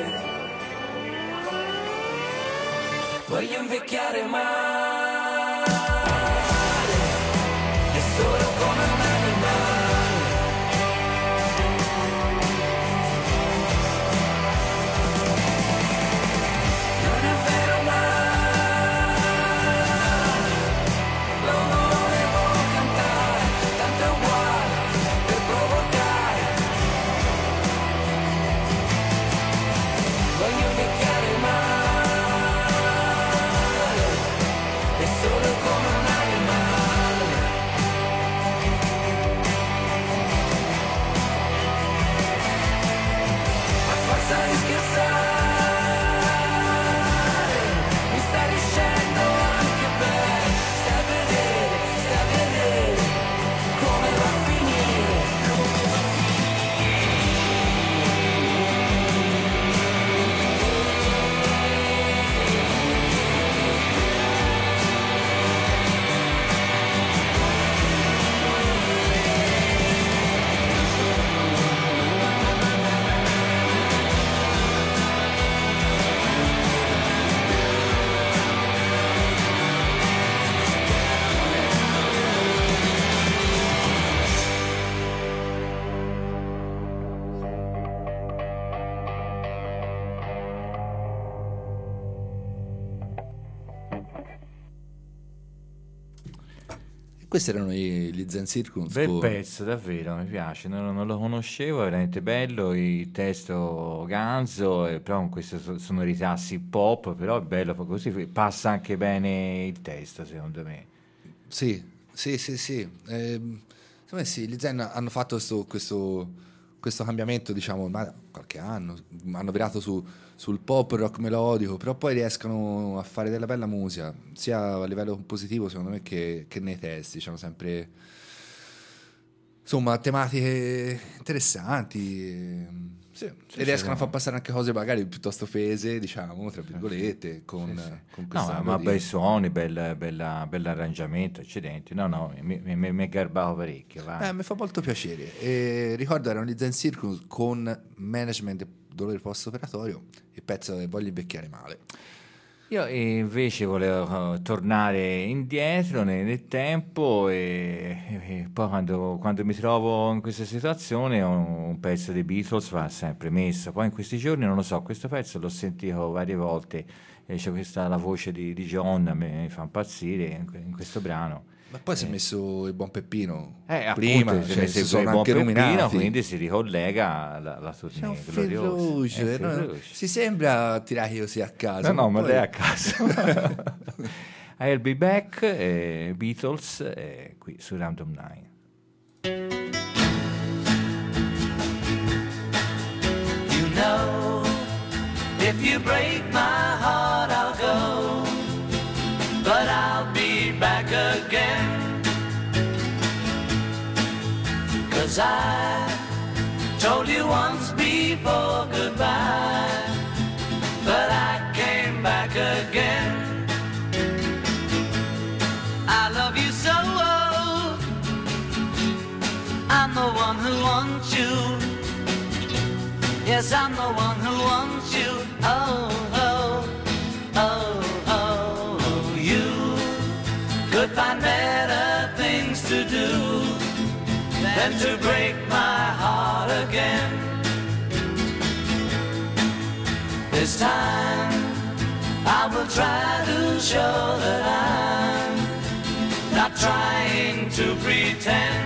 Voglio invecchiare male, è solo come un animale. Non è vero, ma lo volevo cantare, tanto è uguale per provocare. Voglio invecchiare male, Questi erano gli Zen Circus. Bel pezzo, davvero, mi piace, non lo conoscevo, è veramente bello, il testo ganzo, però con queste sonorità hip hop, però è bello, così passa anche bene il testo, secondo me. Sì. Secondo me sì, gli Zen hanno fatto questo cambiamento, diciamo, ma qualche anno, hanno virato sul pop, rock melodico, però poi riescono a fare della bella musica, sia a livello compositivo, secondo me, che nei testi, diciamo, sempre, insomma, tematiche interessanti, sì, e riescono a far passare anche cose magari piuttosto pese, diciamo, tra virgolette, con questa No, ma melodia. bei suoni, bell'arrangiamento, accidenti. No, mi è garbato parecchio. Va. Mi fa molto piacere. E ricordo erano gli Zen Circus con Management e dolore post-operatorio, il pezzo che voglio invecchiare male. Io invece volevo tornare indietro nel tempo e poi quando mi trovo in questa situazione un pezzo dei Beatles va sempre messo. Poi in questi giorni non lo so, questo pezzo l'ho sentito varie volte, c'è la voce di John, mi fa impazzire in questo brano. Ma poi si è messo il buon Peppino Prima, prima, cioè, si sono buon anche Peppino, nominati. quindi si ricollega alla C'è tournée un fil gloriosa. rouge, Fil no? rouge. Si sembra tirare così a caso. No, ma poi- lei a caso. I'll Be Back, Beatles, qui su Random 9. You know, if you break my heart, I'll go, but I'll be back again. 'Cause I told you once before goodbye, but I came back again. I love you so, I'm the one who wants you. Yes, I'm the one who wants you. You could find better things to do than to break my heart again. This time I will try to show that I'm not trying to pretend.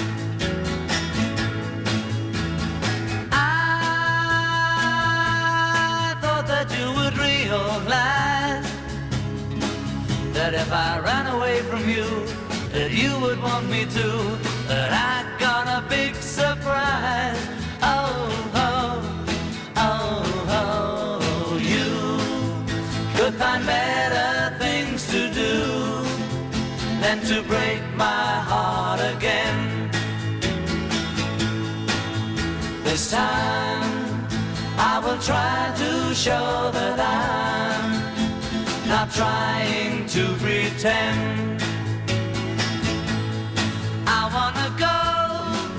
I thought that you would realize that if I ran away from you, that you would want me to, that I got a big surprise. You could find better things to do than to break my heart again. This time I will try to show that I'm not trying to pretend. I wanna go,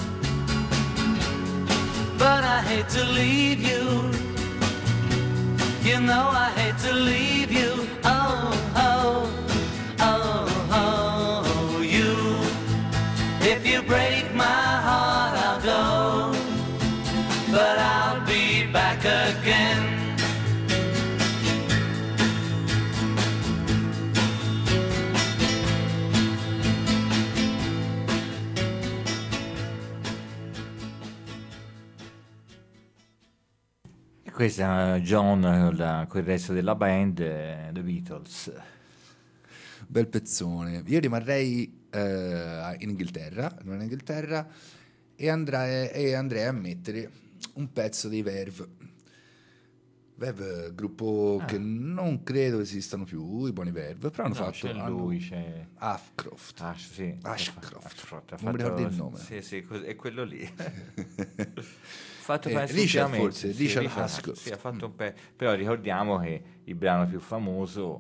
but I hate to leave you. You know I hate to leave you. You. If you break my heart, I'll go, but I'll be back again. Questa è John con il resto della band, The Beatles. Bel pezzone. Io rimarrei in Inghilterra e andrei a mettere un pezzo dei Verve. Verve, gruppo che non credo esistano più, i buoni Verve, però hanno No, fatto... c'è lui, c'è Ashcroft. Ashcroft. Non mi ricordo il nome. Sì, è quello lì. Fatto Richard forse, Richard Ashcroft. Ashcroft. Sì, ha fatto un però ricordiamo che il brano più famoso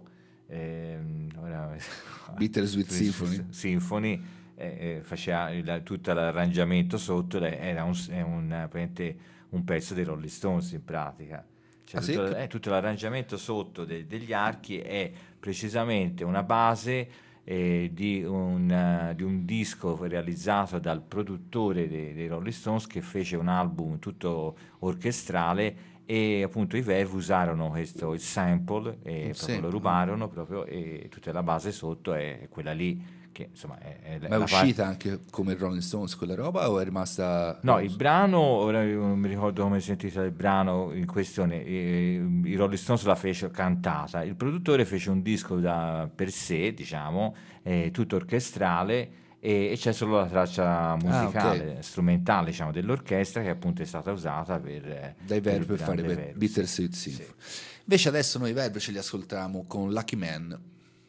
Bittersweet Symphony faceva tutto l'arrangiamento sotto, era praticamente un pezzo dei Rolling Stones in pratica. Cioè, tutto l'arrangiamento sotto degli archi è precisamente una base di un disco realizzato dal produttore dei Rolling Stones, che fece un album tutto orchestrale, e appunto i Verve usarono il sample e proprio lo rubarono proprio, e tutta la base sotto è quella lì perché insomma è Ma è uscita anche come Rolling Stones quella roba o è rimasta... No, il brano, ora io non mi ricordo come si intitola il brano in questione, i Rolling Stones la fece cantata, il produttore fece un disco per sé, diciamo, tutto orchestrale, e c'è solo la traccia musicale, ok. strumentale, diciamo, dell'orchestra, che appunto è stata usata dai Verve per il fare grande Verve, Bittersweet sì. Symphony. Invece adesso noi Verve ce li ascoltiamo con Lucky Man.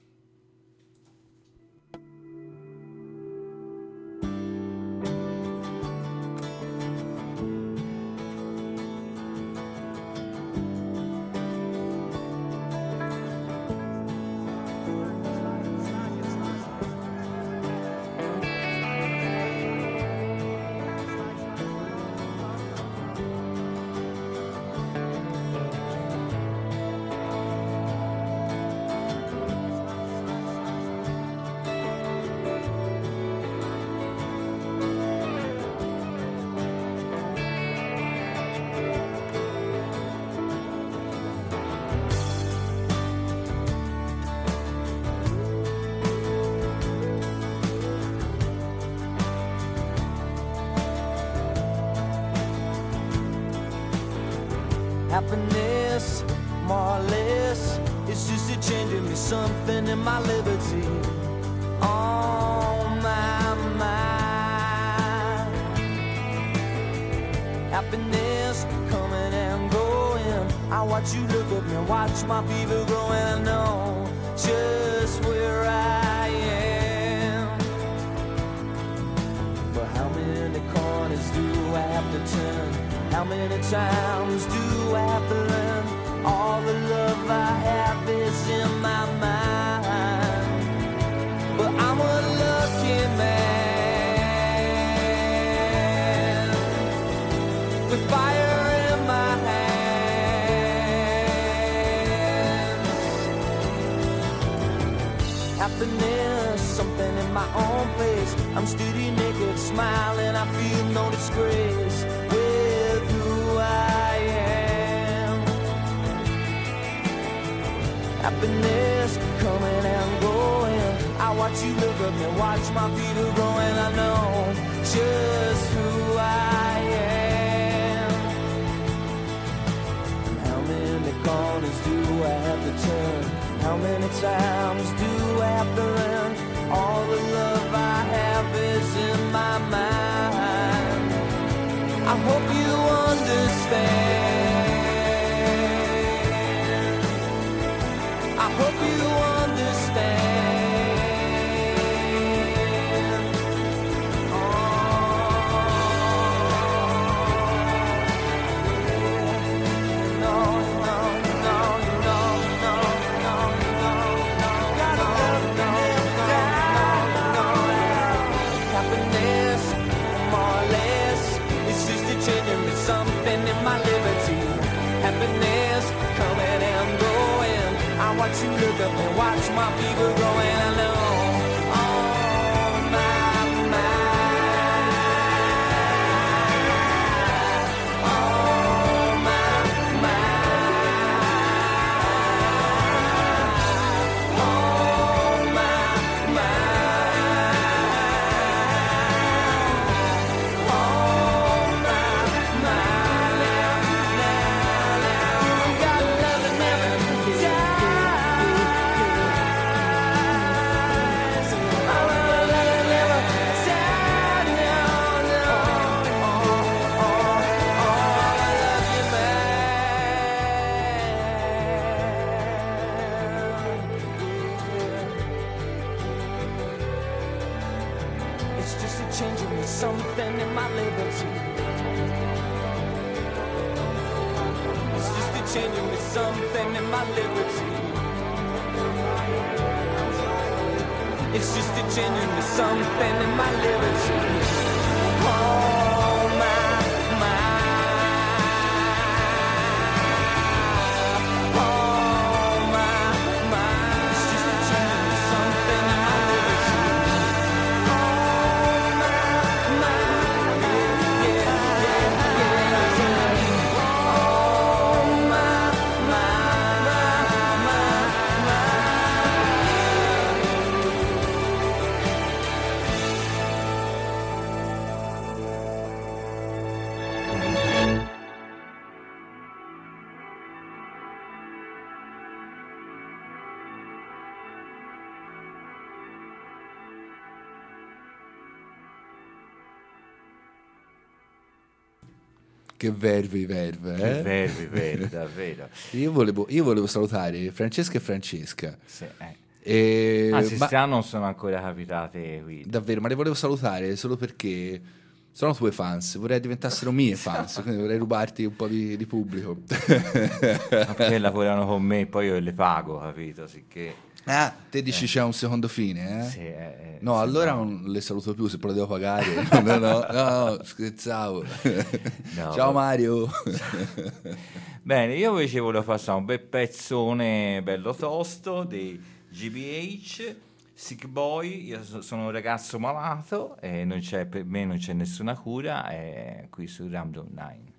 Happiness, more or less, it's just a changing me something in my liberty. On my mind. Happiness coming and going. I watch you look at me, watch my fever growing. I know just where I am. But how many corners do I have to turn? How many times do I have to learn? All the love I have is in my mind. But I'm a lucky man with fire in my hands. Happiness, something in my own place. I'm steady naked, smiling, I feel no disgrace with who I am. Happiness coming and going. I watch you look at me, watch my feet are growing. I know just who I am. And how many corners do I have to turn? How many times do I have to learn? All the love I have is in my mind. I hope you understand. I hope you understand. Oh, no, no, no, no, no, no, no, no. Gotta love me happiness, more or less, it's just a changing me something in my liberty. Happiness coming and going. I watch you look up and watch my fever growing. I know. Oh, my mind. Oh, my mind. Oh, my mind. Oh, my mind. Got love that never dies. Oh, love that never dies. No, no. Oh, I love you, man. It's just a changing me something in my liberty. It's just a changing me something in my liberty. It's just a changing me something in my liberty. Oh, my mind. Oh, my mind. It's just a changing me something in my liberty. Oh, my mind. Yeah, yeah, yeah, yeah. Oh, my mind. Che verve, Verve, davvero. Io volevo salutare Francesca e Francesca. Sì, E, strano non sono ancora capitate qui. davvero, ma le volevo salutare solo perché sono tue fans, vorrei diventassero mie fans, quindi vorrei rubarti un po' di pubblico. Perché lavorano con me, poi io le pago, capito? Sicché... Ah, te dici c'è un secondo fine, eh? Sì, No, sì, allora no. non le saluto più se poi le devo pagare. No, scherzavo. No, Ciao vabbè. Mario. Bene, io invece volevo passare un bel pezzone bello tosto dei GBH, Sick Boy. Io sono un ragazzo malato e per me non c'è nessuna cura, qui su Random 9.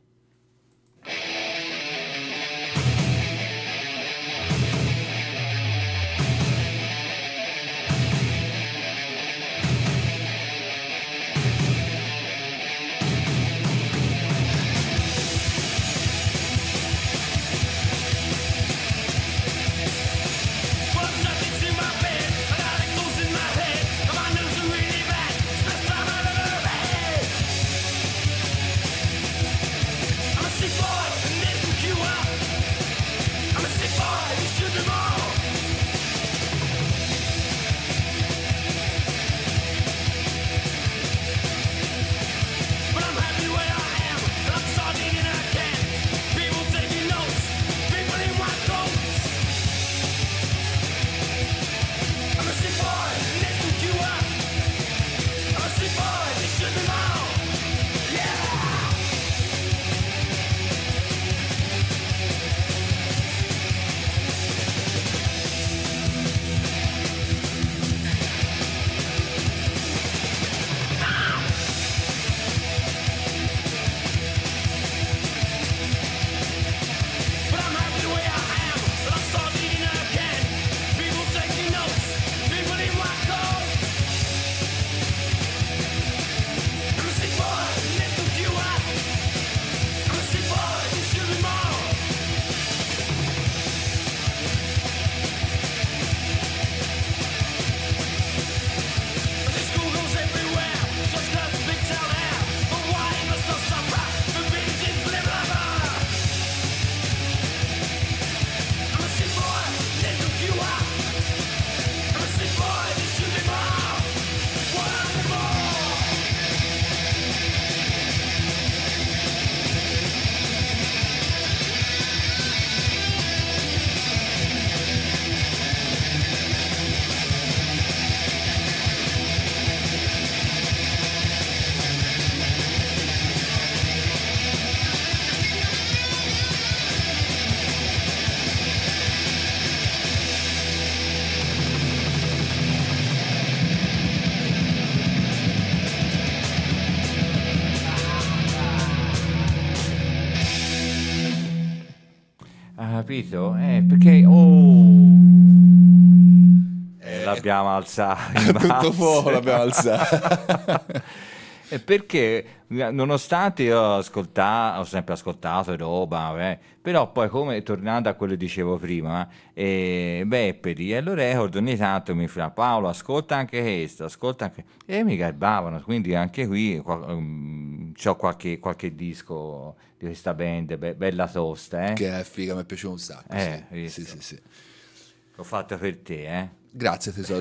Capito? Perché l'abbiamo alzato in Tutto basso. fuoco l'abbiamo alzato. E perché nonostante io ho sempre ascoltato roba, però poi come tornando a quello che dicevo prima, Bepperi e lo record ogni tanto mi fa Paolo ascolta anche questo, ascolta anche... e mi garbavano, quindi anche qui c'ho qualche disco di questa band bella tosta, Che è figa, mi è piaciuto un sacco. visto. Sì. L'ho fatto per te, Grazie tesoro.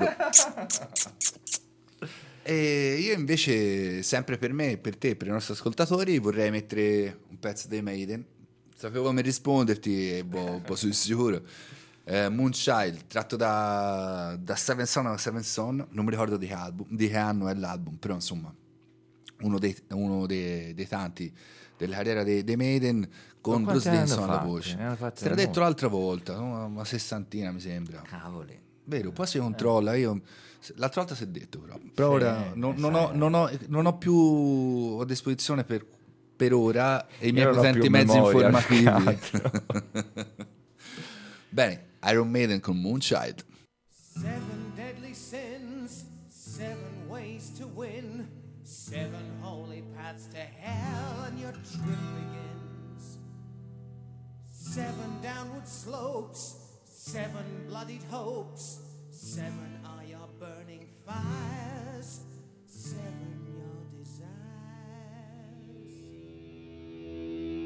E io invece, sempre per me, per te, per i nostri ascoltatori, vorrei mettere un pezzo dei Maiden. Sapevo come risponderti, un po' sul sicuro. Moonchild, tratto da Seven Son, non mi ricordo di che anno è l'album, però insomma, uno dei tanti della carriera dei Maiden, con Ma Bruce quanti Dickinson hanno alla fatti? voce. Ne hanno fatti Era molti. detto l'altra volta, una sessantina mi sembra. Cavoli. Vero, poi si controlla. Io l'altra volta si è detto, però ora non ho più a disposizione per ora i miei Io non ho potenti più mezzi memoria, informativi. più Bene, Iron Maiden con Moonchild. 7 deadly sins, 7 ways to win, 7 holy paths to hell, and your trip begins. 7 downward slopes, 7 bloodied hopes, 7 are your burning fires, 7 your desires.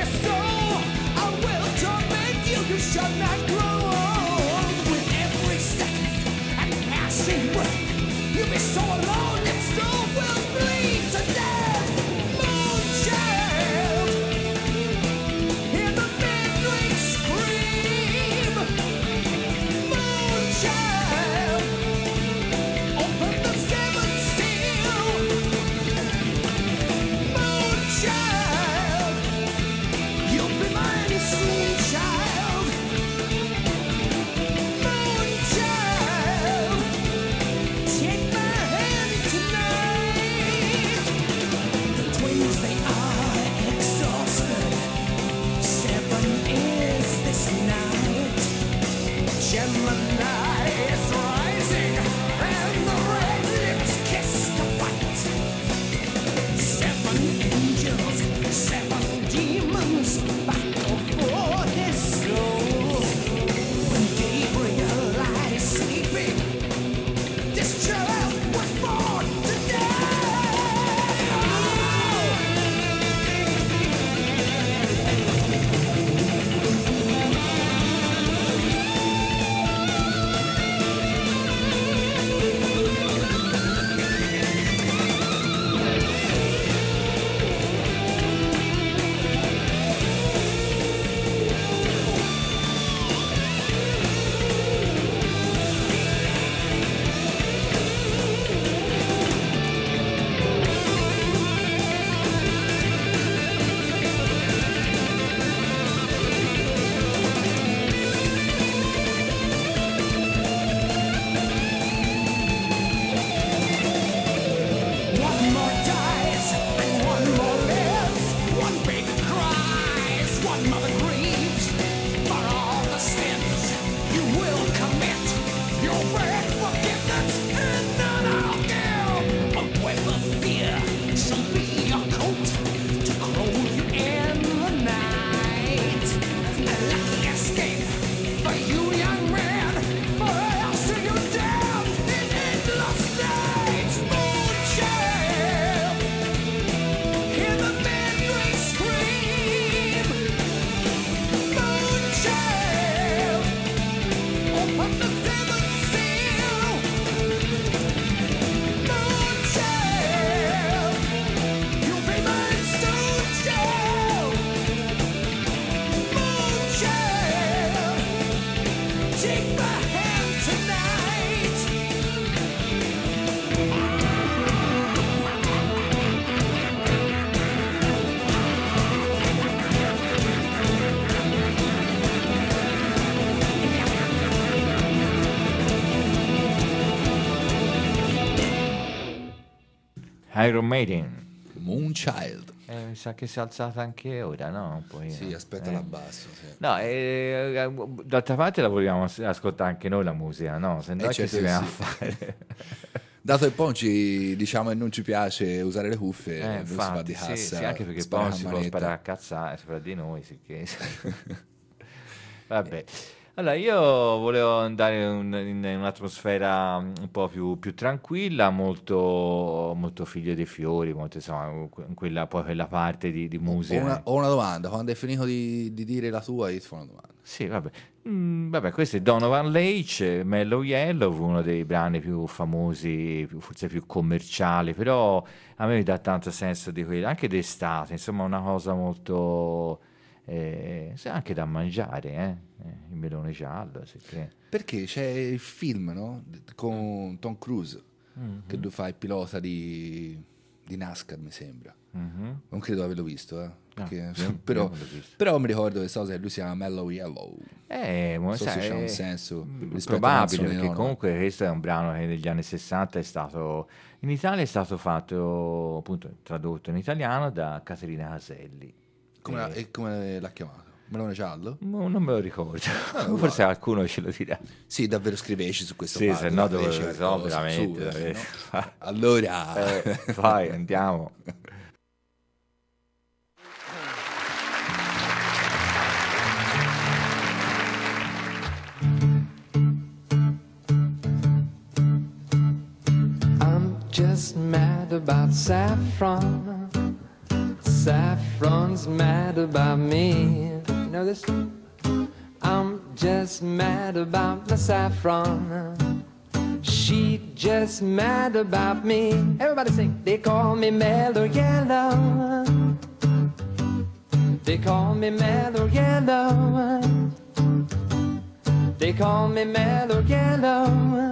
soul. I will torment you, you shall not grow old. With every second and passing breath, you'll be so alone that soul will bleed to death. Moonchild, hear the midnight scream. Moonchild, open the seventh seal. Moonchild, you'll be mine soon, child. Moonchild, take my hand tonight. The twins, they are exhausted. 7 is this night. Gemini is rising, and the red lips kiss the white. 7 angels, 7 demons, battle for his soul. When Gabriel lies sleeping, this child was born to die. One more dies and one more lives. One baby cries, one mother grieves. For all the sins you will commit, you'll beg forgiveness and none I'll give. A web of fear shall be your coat to clothe you in the night. A lucky escape for you, young man, or else you damn in endless night. Moonchild, hear the midnight scream. Moonchild, open the seventh seal. Moonchild, you'll be mine soon, child. Moonchild, take my hand tonight. Iron Maiden. Moonchild. Mi sa che si è alzata anche ora, no? Un po' Sì, aspetta l'abbasso. Sì. No, d'altra parte la vogliamo ascoltare anche noi la musica, no? Se no che certo si viene che a sì. fare? Dato che poi ci diciamo che non ci piace usare le cuffie, non si fa di Infatti, cassa. sì, anche perché spara poi a si può manetta. sparare a cazzare sopra di noi, sicché. Vabbè. Allora, io volevo andare in un'atmosfera un po' più tranquilla, molto figlio dei fiori, molto, insomma, quella parte di musica. Ho una domanda, quando hai finito di dire la tua, io ti faccio una domanda. Sì, vabbè. Vabbè, questo è Donovan Leitch, Mellow Yellow, uno dei brani più famosi, forse più commerciali, però a me mi dà tanto senso di quello, anche d'estate, insomma una cosa molto... anche da mangiare, il melone giallo. Perché c'è il film, no? Con Tom Cruise, che lui fa il pilota di NASCAR, mi sembra. Non credo averlo visto, perché, però mi ricordo questa cosa che lui si chiama Mellow Yellow. Non so se c'è un senso Probabile, perché no. comunque questo è un brano che negli anni 60 è stato in Italia, è stato fatto, appunto, tradotto in italiano da Caterina Caselli. Come l'ha chiamato? Melone giallo? Non me lo ricordo, forse qualcuno ce lo dirà. Sì, davvero scriveci su questo. Sì, se no dove lo so veramente. No? Allora vai, andiamo. I'm just mad about saffron. Saffron's mad about me. You know this? I'm just mad about the saffron. She just mad about me. Everybody sing. They call me mellow yellow. They call me mellow yellow. They call me mellow yellow.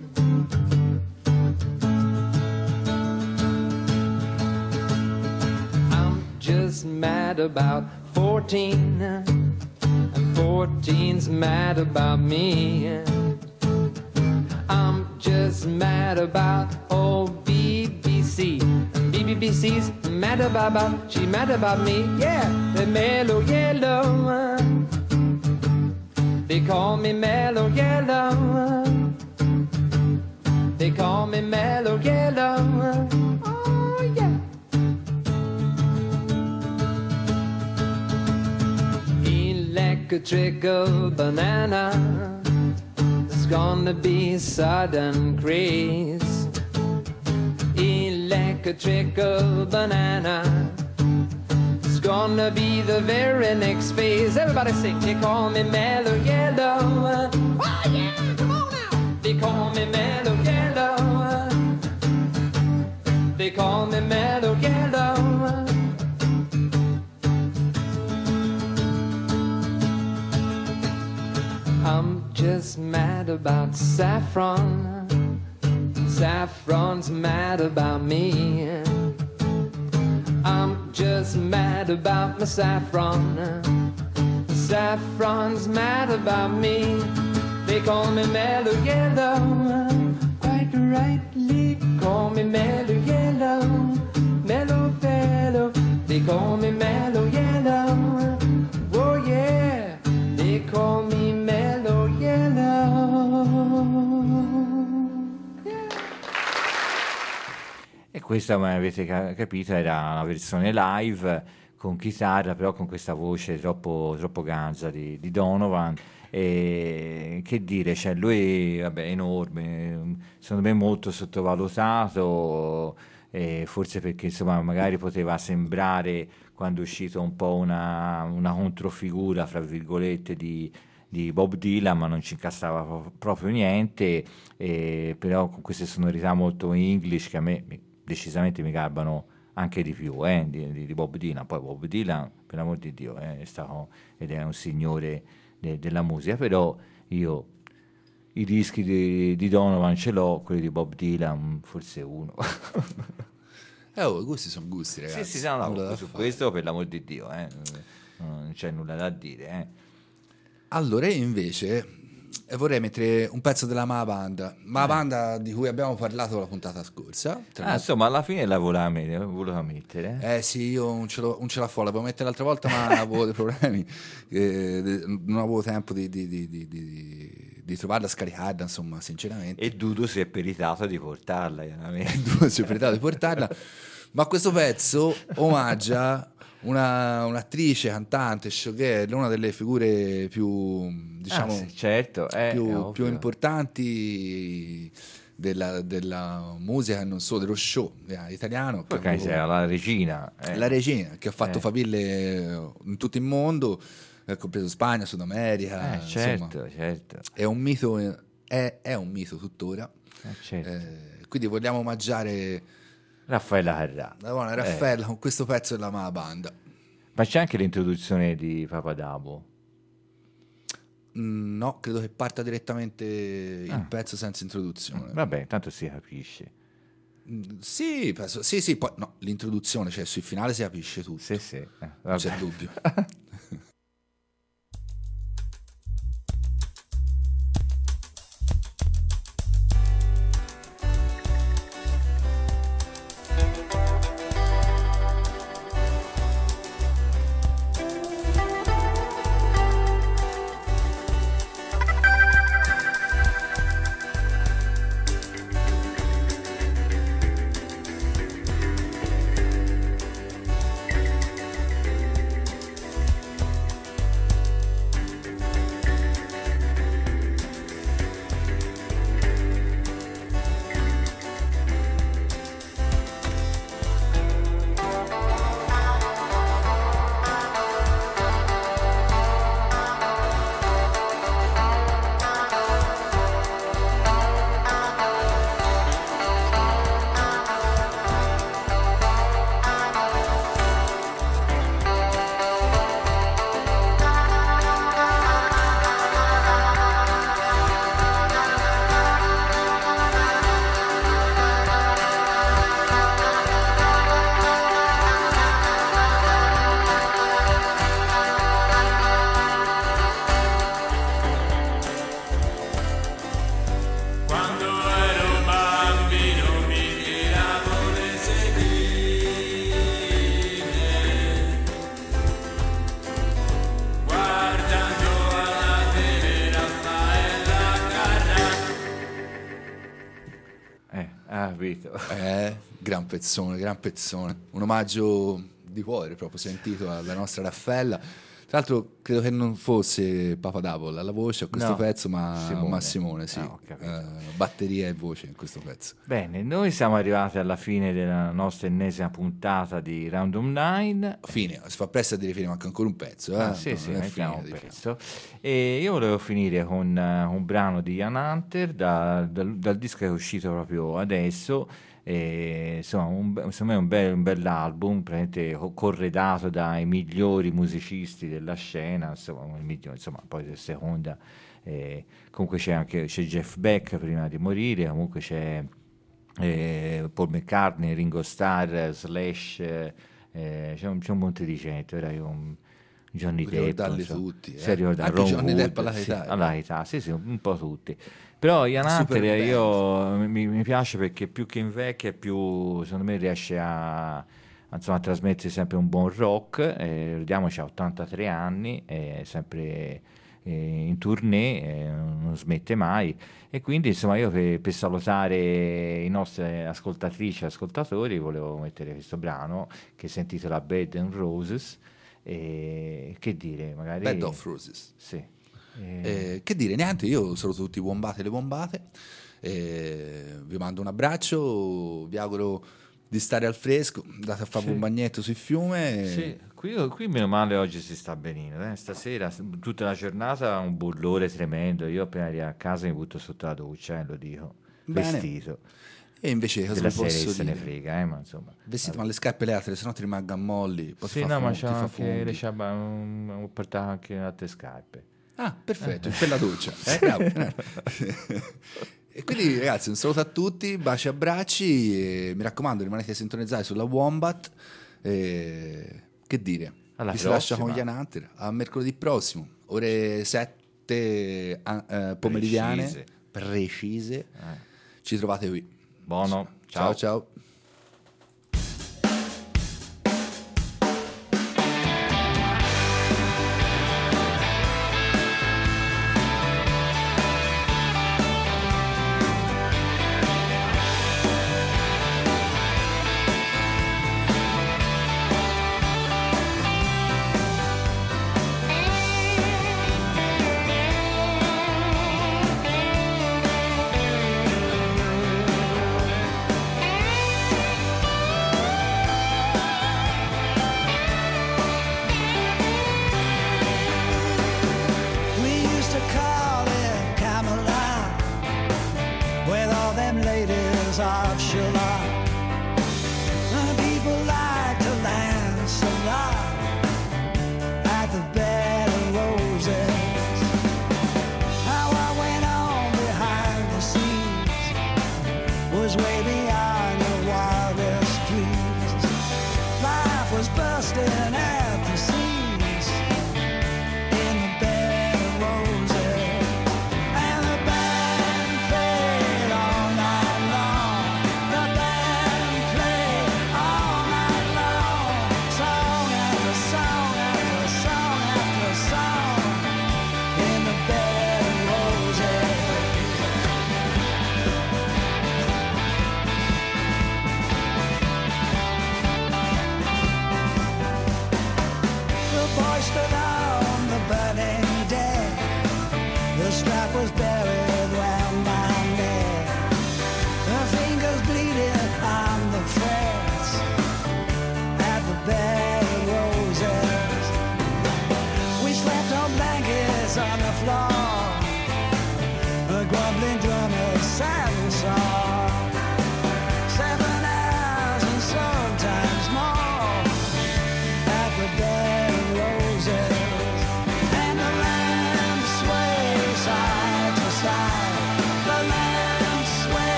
Just mad about 14, and 14's mad about me. I'm just mad about old BBC, and BBC's mad about, she mad about me. Yeah, the mellow yellow. They call me mellow yellow. They call me mellow yellow. Oh yeah. Electrical banana, it's gonna be sudden craze. Electrical banana, it's gonna be the very next phase. Everybody sing. They call me mellow yellow. Oh yeah, come on now. They call me mellow yellow. They call me mellow yellow. I'm just mad about saffron. Saffron's mad about me. I'm just mad about my saffron. Saffron's mad about me. They call me mellow yellow. Quite rightly call me mellow yellow. Mellow fellow. They call me mellow yellow. Oh yeah. They call me mellow yellow. Yeah. E questa, come avete capito, era una versione live con chitarra, però con questa voce troppo ganza di Donovan. E che dire, cioè lui vabbè, è enorme, secondo me molto sottovalutato, forse perché insomma magari poteva sembrare, quando è uscito, un po' una controfigura fra virgolette di Bob Dylan, ma non ci incastrava proprio niente, però con queste sonorità molto English che a me decisamente mi garbano anche di più di Bob Dylan. Poi Bob Dylan, per l'amor di Dio, è stato ed è un signore della musica, però io i dischi di Donovan ce l'ho, quelli di Bob Dylan forse uno. Questi sono gusti, ragazzi. Sì, no, su questo per l'amor di Dio non c'è nulla da dire. Allora invece vorrei mettere un pezzo della Ma Banda di cui abbiamo parlato la puntata scorsa. Insomma, alla fine la volevo mettere. Sì, io non ce l'ho fuori, l'avevo mettere l'altra volta, ma avevo dei problemi, non avevo tempo di trovarla, scaricarla, insomma, sinceramente. E Dudu si è peritato di portarla, ma questo pezzo omaggia un'attrice, cantante, showgirl, una delle figure più, diciamo, certo, più importanti della musica e non solo, dello show italiano. Perché sei la regina. La regina, che ha fatto faville in tutto il mondo, compreso Spagna, Sud America. Certo. È un mito, è un mito tuttora. Quindi vogliamo omaggiare Raffaella Carrà. La buona Raffaella con questo pezzo della Ma Banda. Ma c'è anche l'introduzione di Papadabo? No, credo che parta direttamente il pezzo senza introduzione. Vabbè, tanto si capisce. Sì, penso, sì, poi no, l'introduzione, cioè sul finale si capisce tutto. Sì. Non c'è dubbio. gran pezzone. Un omaggio di cuore proprio sentito alla nostra Raffaella. Tra l'altro credo che non fosse Papadapol alla voce a questo No, pezzo, ma Simone. Simone, sì. Ho capito. Batteria e voce in questo pezzo. Bene, noi siamo arrivati alla fine della nostra ennesima puntata di Random 9. Fine, si fa presto a dire fine, manca ancora un pezzo. Sì, Non è mettiamo un finito, pezzo. E io volevo finire con un brano di Ian Hunter dal disco che è uscito proprio adesso. E, insomma, secondo me è un bell'album, praticamente corredato dai migliori musicisti della scena, insomma, poi del seconda. Comunque c'è Jeff Beck prima di morire, comunque c'è Paul McCartney, Ringo Starr, Slash, c'è un monte di gente, ora Johnny Depp, ricordarli insomma. tutti, Sì, ricordare anche Ron Johnny Wood, Depp alla sì, età, alla età, sì, un po' tutti. Però Ian Super Hunter band. io mi piace perché più che invecchia, più secondo me riesce a trasmettere sempre un buon rock. Ricordiamoci, ha 83 anni, è sempre in tournée, non smette mai. E quindi insomma io per salutare i nostri ascoltatrici e ascoltatori volevo mettere questo brano che si intitola Bed and Roses. Che dire, magari... Bed of Roses. Sì. Che dire, niente, io saluto tutti i bombate e le bombate, vi mando un abbraccio, vi auguro di stare al fresco, andate a fare un bagnetto sul fiume. Sì, qui meno male oggi si sta benino, stasera tutta la giornata un bollore tremendo, io appena arrivo a casa mi butto sotto la doccia, lo dico, Bene. vestito. E invece cosa Della vi posso serie se ne dire? frega, ma insomma. Vestito, ma le scarpe le altre, se no ti rimangono molli, poi Sì, ti fa no, ma ti c'ho fa anche fondi. le ciabatte, ho portato anche altre scarpe. Ah, perfetto, per la doccia. Bravo. E quindi ragazzi, un saluto a tutti, baci e abbracci, e mi raccomando rimanete sintonizzati sulla Wombat. Che dire, Alla vi si lascia prossima. con Ian Hunter a mercoledì prossimo, ore 7 pomeridiane precise. Ci trovate qui. Buono, Ciao ciao.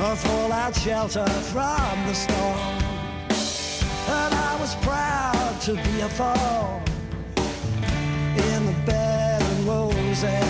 a fallout shelter from the storm. And I was proud to be a thorn in the bed of roses.